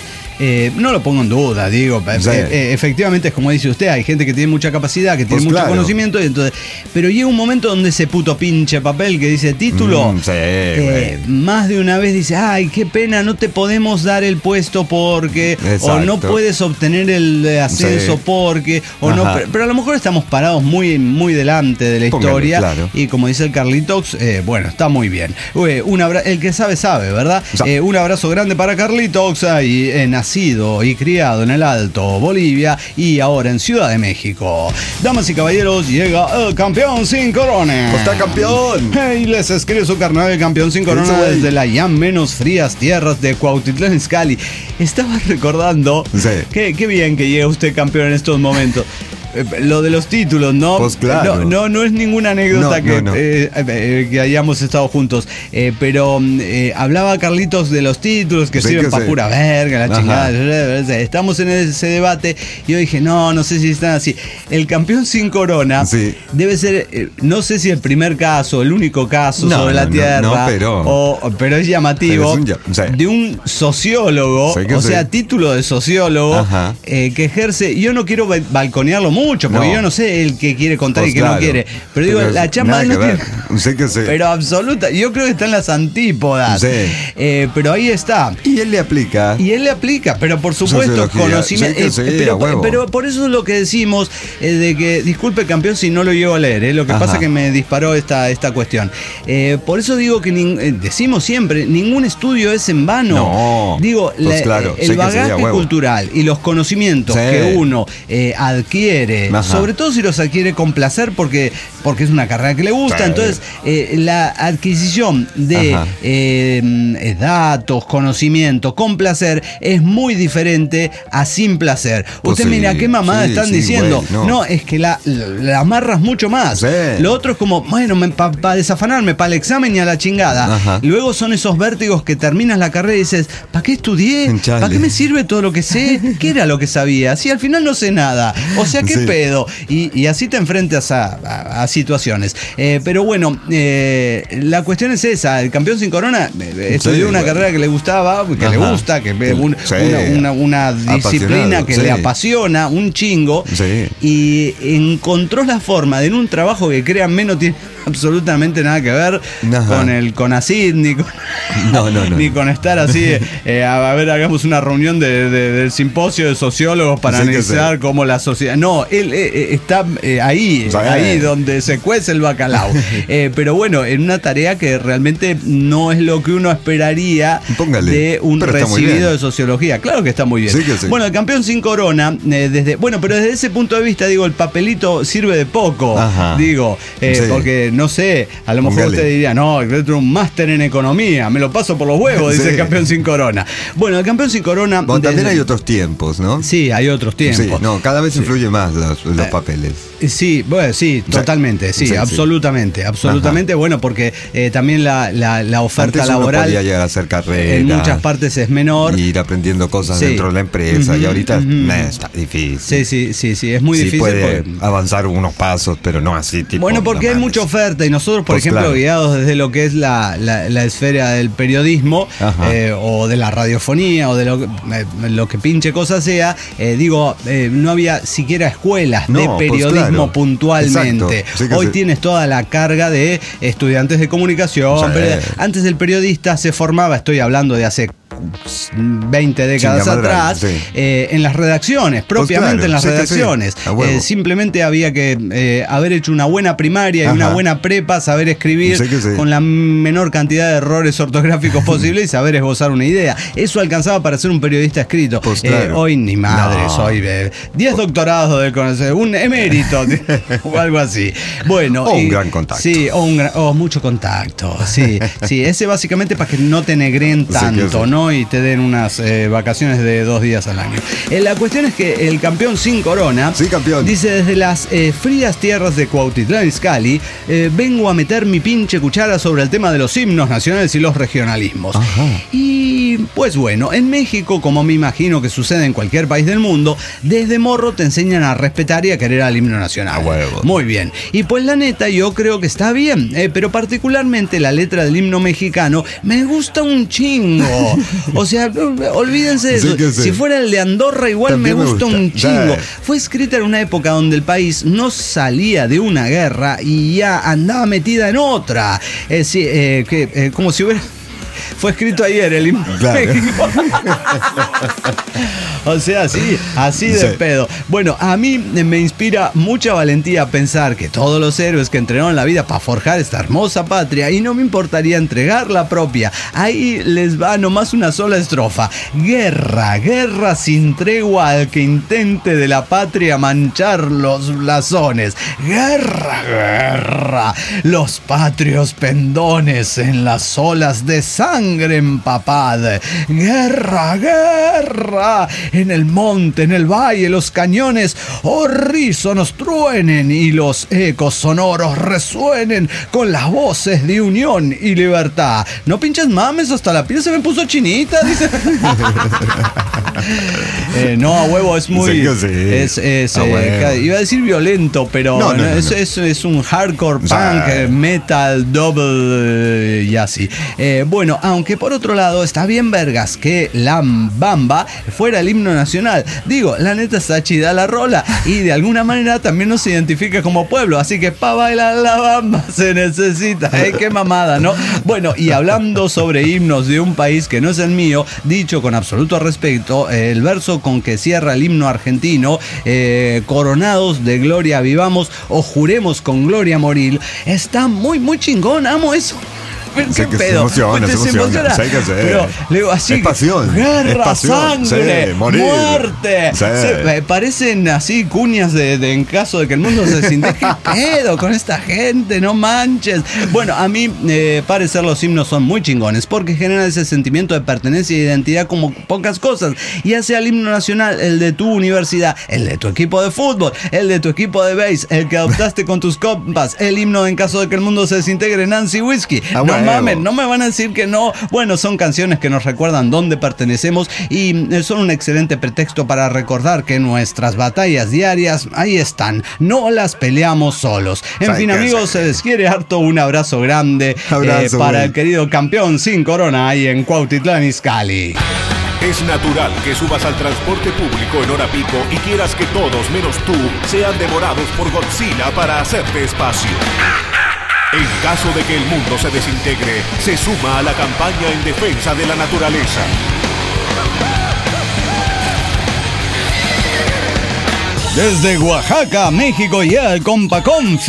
Eh, no lo pongo en duda, digo, Sí. eh, eh, efectivamente es como dice usted, hay gente que tiene mucha capacidad, que tiene Pues mucho claro. conocimiento, y entonces, pero llega un momento donde ese puto pinche papel que dice título, Mm, sí, eh, más de una vez dice, ay, qué pena, no te podemos dar el puesto porque, o Exacto. no puedes obtener el eh, ascenso Sí. porque, o no, Ajá. pero, pero a lo mejor estamos parados muy, muy delante de la Póngale, historia, claro. y como dice el Carlitox, eh, bueno, está muy bien. Eh, un abra- el que sabe, sabe, ¿verdad? O sea, Eh, un abrazo grande para Carlitox, ahí, eh, nacido y criado en el Alto, Bolivia, y ahora en Ciudad de México. Damas y caballeros, llega el campeón sin corona. ¡Está campeón! Y les escribe su carnal el campeón sin corona Eso, güey. desde las ya menos frías tierras de Cuautitlán Izcalli. Estaba recordando, Sí. qué, qué bien que llega usted campeón en estos momentos. Eh, Lo de los títulos, ¿no? Pues claro. No, no, no es ninguna anécdota No, que, no, no. eh, eh, que hayamos estado juntos. Eh, pero eh, hablaba Carlitos de los títulos que Sí, sirven que para sí. pura verga, la Ajá. chingada. Estamos en ese debate. Y yo dije, no, no sé si están así. El campeón sin corona Sí. debe ser, eh, no sé si el primer caso, el único caso No, sobre no, la no, Tierra. no, pero- o- pero es llamativo. Pero es un ya- sí. De un sociólogo, Sí que o sí. sea, título de sociólogo, Ajá. eh, que ejerce. Yo no quiero ba- balconearlo mucho, porque No. yo no sé el que quiere contar Pues y que no claro. quiere. Pero digo, Pero la chamba nada no que tiene. ver. Sí que sí. Pero absoluta. Yo creo que está en las antípodas. Sí. Eh, pero ahí está. Y él le aplica. Y él le aplica, pero por supuesto, Sociología. conocimiento. Sí que sí, eh, pero, a huevo. pero por eso es lo que decimos, eh, de que, disculpe campeón si no lo llego a leer, eh, lo que Ajá. pasa que me disparó esta, esta cuestión. Eh, por eso digo que nin- eh, decimos siempre, ningún estudio es en vano. No, Digo, pues la- claro, el sí que bagaje sí, a huevo. cultural y los conocimientos Sí. que uno eh, adquiere, Ajá. sobre todo si los adquiere con placer porque, porque es una carrera que le gusta, Sí. entonces eh, la adquisición de Ajá. eh, eh, datos, conocimiento con placer es muy diferente a sin placer. Pues Usted sí, mira qué mamada sí, están sí, diciendo. güey, no. no. es que la, la, la amarras mucho más. Sí. Lo otro es como, bueno, para desafanarme, para el examen y a la chingada. Ajá. Luego son esos vértigos que terminas la carrera y dices, ¿para qué estudié? Chale. ¿Para qué me sirve todo lo que sé? ¿Qué era lo que sabía? Si al final no sé nada. O sea, ¿qué Sí. pedo? Y, y así te enfrentas a, a, a situaciones. Eh, pero bueno, eh, la cuestión es esa. El campeón sin corona eh, estudió Sí, una bueno. carrera que le gustaba, que Ajá. le gusta, que es un- Sí. una, una, una disciplina Apasionado, que sí. le apasiona, un chingo. Sí. Y encontró la forma de en un trabajo que, créanme, no tiene absolutamente nada que ver Ajá. con el CONACYT ni con, No, no, no. ni con estar así, eh, a, a ver, hagamos una reunión de, de- del simposio de sociólogos para Sí, que analizar sí. cómo la sociedad. No, él eh, eh, está eh, ahí, Sí. ahí donde se cuece el bacalao. Eh, pero bueno, en una tarea que realmente no es lo que uno esperaría Póngale. de un Pero está muy recibido bien. de sociología. Claro que está muy bien. Sí que sí. Bueno, el campeón sin corona, eh, desde, bueno, pero desde ese punto de vista, digo, el papelito sirve de poco. Ajá. Digo, eh, Sí. porque no sé, a lo mejor Póngale. usted diría, no, yo tengo un máster en economía, me lo paso por los huevos, dice Sí. el campeón sin corona. Bueno, el campeón sin corona. Bueno, también desde- hay otros tiempos, ¿no? Sí, hay otros tiempos. Sí, no, cada vez influye más los, los Eh, papeles. Sí, bueno, sí, O sea, totalmente, sí, sí, sí. absolutamente, absolutamente, bueno, porque eh, también la, la, la oferta Antes uno laboral podía llegar a hacer carrera. en muchas partes es menor. Y ir aprendiendo cosas Sí. dentro de la empresa. Ujú, y ahorita ujú. nah, está difícil. Sí, sí, sí, sí, es muy Sí difícil. puede porque- avanzar unos pasos, pero no así tipo. Bueno, porque no hay mames. mucha oferta y nosotros, por Pues ejemplo, claro. guiados desde lo que es la, la, la esfera del periodismo Ajá. eh, o de la radiofonía o de lo, que- eh, lo que pinche cosa sea, eh, digo, eh, no había siquiera escuelas No, de pues periodismo claro. puntualmente. Exacto. Sí que Hoy sí. tienes toda la carga de estudiantes de comunicación. Sí. pero antes el periodista se formaba, estoy hablando de hace veinte décadas Chingamadral, atrás, sí. eh, en las redacciones, propiamente claro, en las sí que sí, redacciones. a huevo. Eh, simplemente había que eh, haber hecho una buena primaria y Ajá. una buena prepa, saber escribir Sí que sí. con la menor cantidad de errores ortográficos posible y saber esbozar una idea. Eso alcanzaba para ser un periodista escrito. Pues Eh, claro. hoy ni madre, No. soy eh, diez doctorados del conocer, un emérito o algo así. Bueno, O un y- gran contacto. Sí, o, un gran- o mucho contacto. Sí, sí, ese básicamente para que no te negren Sí que tanto, sí. ¿no? Y te den unas eh, vacaciones de dos días al año. Eh, la cuestión es que el campeón sin corona Sí, campeón. dice: desde las eh, frías tierras de Cuautitlán Izcalli, eh, vengo a meter mi pinche cuchara sobre el tema de los himnos nacionales y los regionalismos. Ajá. Y pues bueno, en México, como me imagino que sucede en cualquier país del mundo, desde morro te enseñan a respetar y a querer al himno nacional. A huevo. Muy bien. Y pues la neta, yo creo que está bien, eh, pero particularmente la letra del himno mexicano me gusta un chingo. O sea, olvídense de Sí eso. que sí. Si fuera el de Andorra, igual También me me gusta, gusta. un chingo. Sí. Fue escrita en una época donde el país no salía de una guerra y ya andaba metida en otra. Es decir, eh, que, eh, como si hubiera... Fue escrito ayer el himno Claro. México. O sea, así, así de Sí. pedo. Bueno, a mí me inspira mucha valentía pensar que todos los héroes que entrenaron la vida para forjar esta hermosa patria, y no me importaría entregar la propia. Ahí les va nomás una sola estrofa. Guerra, guerra sin tregua al que intente de la patria manchar los blasones. Guerra, guerra, los patrios pendones en las olas de sangre empapada. Guerra, guerra, en el monte, en el valle, los cañones horrísonos truenen y los ecos sonoros resuenen con las voces de unión y libertad. No pinches mames, hasta la piel se me puso chinita, dice. Eh, no, a huevo, es muy... Sí que sí. Es, es, A eh, huevo. ca- iba a decir violento, pero No, no, no, no, es, no. es- es un hardcore O sea, punk, eh, metal, double eh, y así. Eh, bueno, aunque por otro lado está bien vergas que la Bamba fuera el himno nacional. Digo, la neta está chida la rola y de alguna manera también nos identifica como pueblo, así que pa' bailar la Bamba se necesita. ¿Eh? Qué mamada, ¿no? Bueno, y hablando sobre himnos de un país que no es el mío, dicho con absoluto respeto, eh, el verso con que cierra el himno argentino, eh, coronados de gloria vivamos o juremos con gloria morir, está muy, muy chingón, amo eso. Pero Sí qué que se pedo. emociona, Pues se te emociona. Sí que sí. Pero le digo así. Es pasión, Guerra, es pasión. sangre, Sí, morir. muerte. Sí. Se- eh, parecen así cuñas de, de en caso de que el mundo se siente. ¿Qué pedo con esta gente? No manches. Bueno, a mí, eh, parecer los himnos son muy chingones porque generan ese sentimiento de pertenencia e identidad como pocas cosas. Ya sea el himno nacional, el de tu universidad, el de tu equipo de fútbol, el de tu equipo de base, el que adoptaste con tus compas, el himno en caso de que el mundo se desintegre, Nancy Whiskey. Ah, No bueno. mames, no me van a decir que no. Bueno, son canciones que nos recuerdan dónde pertenecemos y eh, son un excelente pretexto para recordar que nuestras batallas diarias ahí están. No las peleamos solos. En fin, amigos, se les quiere harto. Un abrazo grande Abrazo, eh, para güey. el querido campeón sin corona ahí en Cuautitlán Izcalli. Es natural que subas al transporte público en hora pico y quieras que todos menos tú sean devorados por Godzilla para hacerte espacio. En caso de que el mundo se desintegre, se suma a la campaña en defensa de la naturaleza. Desde Oaxaca, México, ya el compa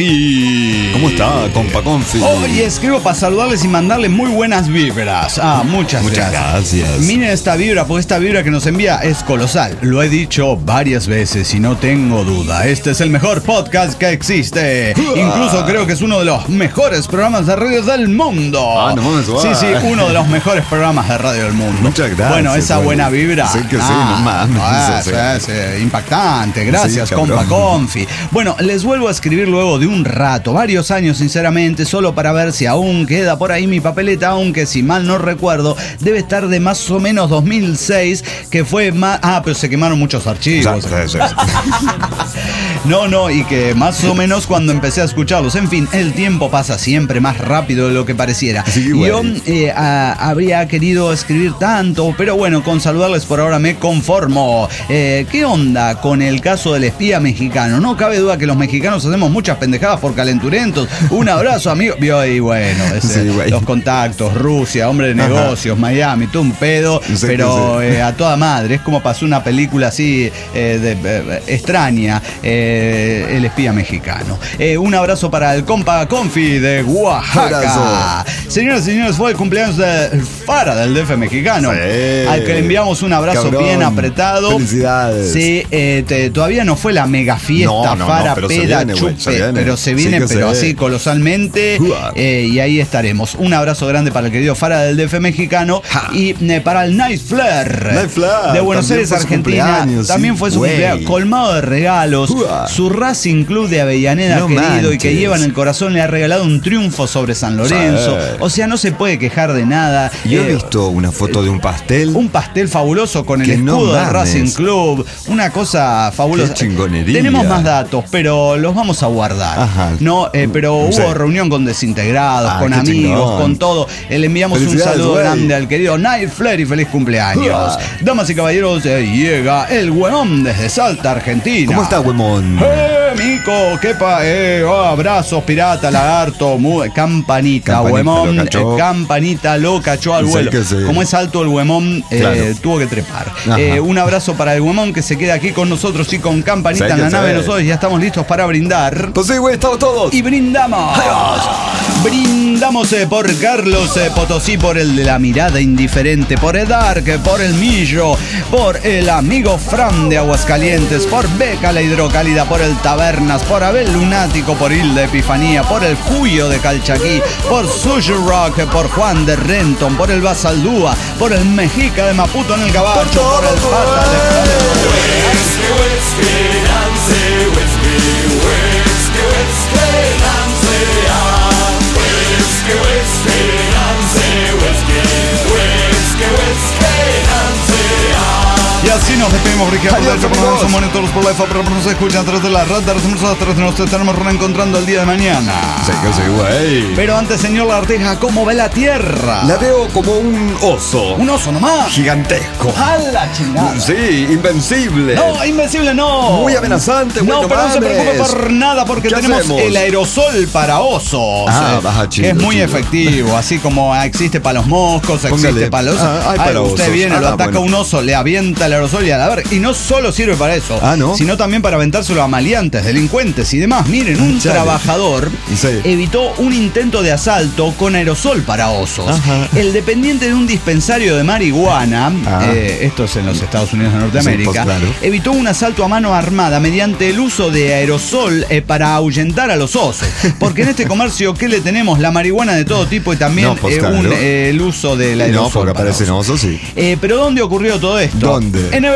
Confi. ¿Cómo está, compa Confi? Hoy escribo para saludarles y mandarles muy buenas vibras. Ah, muchas, Muchas gracias. gracias. Miren esta vibra, porque esta vibra que nos envía es colosal. Lo he dicho varias veces y no tengo duda. Este es el mejor podcast que existe. Incluso creo que es uno de los mejores programas de radio del mundo. Ah, no mames, guau. Sí, sí, uno de los mejores programas de radio del mundo. Muchas gracias, Bueno, esa güey. buena vibra. Sí que sí, no mames, ah, sí, sí, sí. sí, impactante. Gracias, Sí, compa cabrón. Confi. Bueno, les vuelvo a escribir luego de un rato, varios años sinceramente, solo para ver si aún queda por ahí mi papeleta, aunque si mal no recuerdo, debe estar de más o menos dos mil seis, que fue más... Ah, pero se quemaron muchos archivos. Sí, sí, sí. No, no, y que más o menos cuando empecé a escucharlos. En fin, el tiempo pasa siempre más rápido de lo que pareciera. Sí, güey. Yo eh, a- habría querido escribir tanto, pero bueno, con saludarles por ahora me conformo. Eh, ¿Qué onda con el caso del espía mexicano? No cabe duda que los mexicanos hacemos muchas pendejadas por calenturentos. Un abrazo, amigo. Vio ahí, bueno, ese, Sí, güey. los contactos, Rusia, hombre de negocios, Miami, todo un pedo, Sí, pero sí. eh, a toda madre. Es como pasó una película así eh, de, eh, extraña, eh, El espía mexicano. Eh, un abrazo para el compa Confi de Oaxaca. Abrazo. Señoras y señores, fue el cumpleaños de Fara del D F mexicano, Sí. al que le enviamos un abrazo Cabrón. bien apretado. Felicidades. Sí, eh, te- todavía no fue la mega fiesta No, no, no, Fara pero se peda viene, güey, chupe, se viene. pero se Sí viene, que pero se así ve. colosalmente. Uah. eh, y ahí estaremos. Un abrazo grande para el querido Fara del D F mexicano Ja. y eh, para el Night Flair Night Flair, de Buenos también Aires, fue su Argentina. cumpleaños, También sí, fue su güey. cumpleaños, colmado de regalos. Uah. Su Racing Club de Avellaneda No querido y que manches. lleva en el corazón le ha regalado un triunfo sobre San Lorenzo. Sí. O sea, no se puede quejar de nada. Yo he Eh, visto una foto de un pastel. un pastel fabuloso con el Que no escudo del mames. Racing Club. Una cosa fabulosa. Qué chingonería. Tenemos más datos, pero los vamos a guardar. Ajá. No, eh, pero Sí. hubo reunión con desintegrados, Ah, con qué amigos, chingón. con todo. Eh, le enviamos un Felicidades, saludo güey. grande al querido Night Flair y feliz cumpleaños. Uah. Damas y caballeros, eh, llega el huevón desde Salta, Argentina. ¿Cómo está, huemón? ¡Eh, mico! ¡Qué pa! Eh, oh, abrazos, pirata, lagarto, mu- campanita, Campanita, huemón, lo cachó. eh, campanita, lo cachó al Sí vuelo. que sí. Como es alto el huemón, eh, Claro. tuvo que trepar. Ajá. Eh, un abrazo para el huemón que se queda aquí con nosotros y con campanita Sí en que la nave. sí. Nosotros ya estamos listos para brindar. Pues sí, güey, estamos todos. Y brindamos. Brindamos eh, por Carlos eh, Potosí, por el de la mirada indiferente, por Edark, eh, por el Millo, por el amigo Fran de Aguascalientes, por Beca la Hidrocálida, por el Tabernas, por Abel Lunático, por Hilda Epifanía, por el Cuyo de Calchaquí, por Sushi Rock, eh, por Juan de Renton, por el Basaldúa, por el Mexica de Maputo en el Gabacho, por, el Pata de Y así nos despedimos, Ricky. Adiós, amigos. Somos monitores por life, pero nos escuchan a través de la rata. Nosotros a través de nos estaremos reencontrando el día de mañana. Sí que sí, güey. Pero antes, señor La Arteja, ¿cómo ve la Tierra? La veo como un oso. Un oso nomás. Gigantesco. ¡A la chingada! Sí, invencible. No, invencible no. Muy amenazante, güey, No, no pero no se mames. preocupe por nada porque ¿Qué tenemos hacemos? el aerosol para osos. Ah, eh, baja, que chido, es muy chido. efectivo. Así como existe para los moscos, existe Póngale. para los osos. Ah, hay Ay, para usted osos. viene, lo Ah, ataca bueno. un oso, le avienta el aerosol y a la verga. Y no solo sirve para eso, Ah, ¿no? sino también para aventárselo a maleantes, delincuentes y demás. Miren, un Chale. trabajador Sí. evitó un intento de asalto con aerosol para osos. Ajá. El dependiente de un dispensario de marihuana, Ah. eh, esto es en los Estados Unidos de Norteamérica, Sí, pues, claro. evitó un asalto a mano armada mediante el uso de aerosol eh, para ahuyentar a los osos. Porque en este comercio, ¿qué le tenemos? La marihuana de todo tipo y también No, pues, eh, claro. un, eh, el uso del No, aerosol. porque para aparecen osos. osos, sí. Eh, pero ¿dónde ocurrió todo esto? ¿Dónde? En Everett,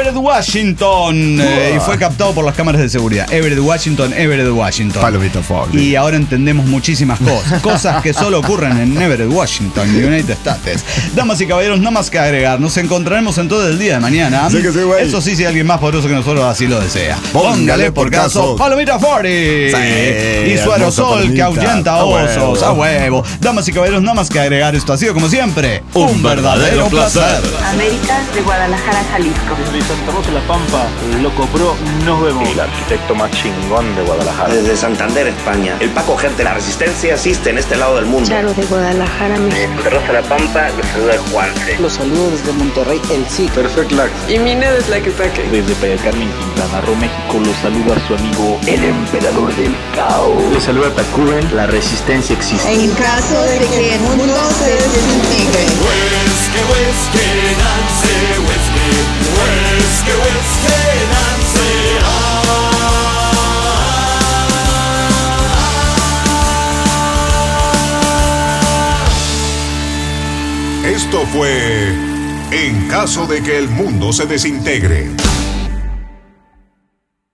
Everett, Washington. Eh, y fue captado por las cámaras de seguridad. Everett, Washington, Everett, Washington. Palomita Ford. Y ahora entendemos muchísimas cosas. Cosas que solo ocurren en Everett, Washington, United States. Damas y caballeros, nada más que agregar. Nos encontraremos entonces el día de mañana. Sí que sí, güey. Eso sí, si alguien más poderoso que nosotros así lo desea. Póngale por caso Palomita Ford. Y su aerosol que ahuyenta a osos. huevo. A huevo. Damas y caballeros, nada más que agregar. Esto ha sido como siempre Un verdadero placer. América de Guadalajara, Jalisco. Desde Santa Rosa La Pampa, Loco Pro, nos vemos. El arquitecto más chingón de Guadalajara. Desde Santander, España. El Paco Gente, la resistencia existe en este lado del mundo. Charo de Guadalajara, México. Santa Rosa La Pampa, los saluda el Juanse. Los saludos desde Monterrey, el sí. Perfect Lax. Y Mine de Tlaquepaque. Desde Playa del Carmen, Quintana Roo, México, los saluda su amigo el Emperador del Caos. Les saluda Tacuben, la resistencia existe. En caso de que el mundo se desintegre. Esto fue En caso de que el mundo se desintegre.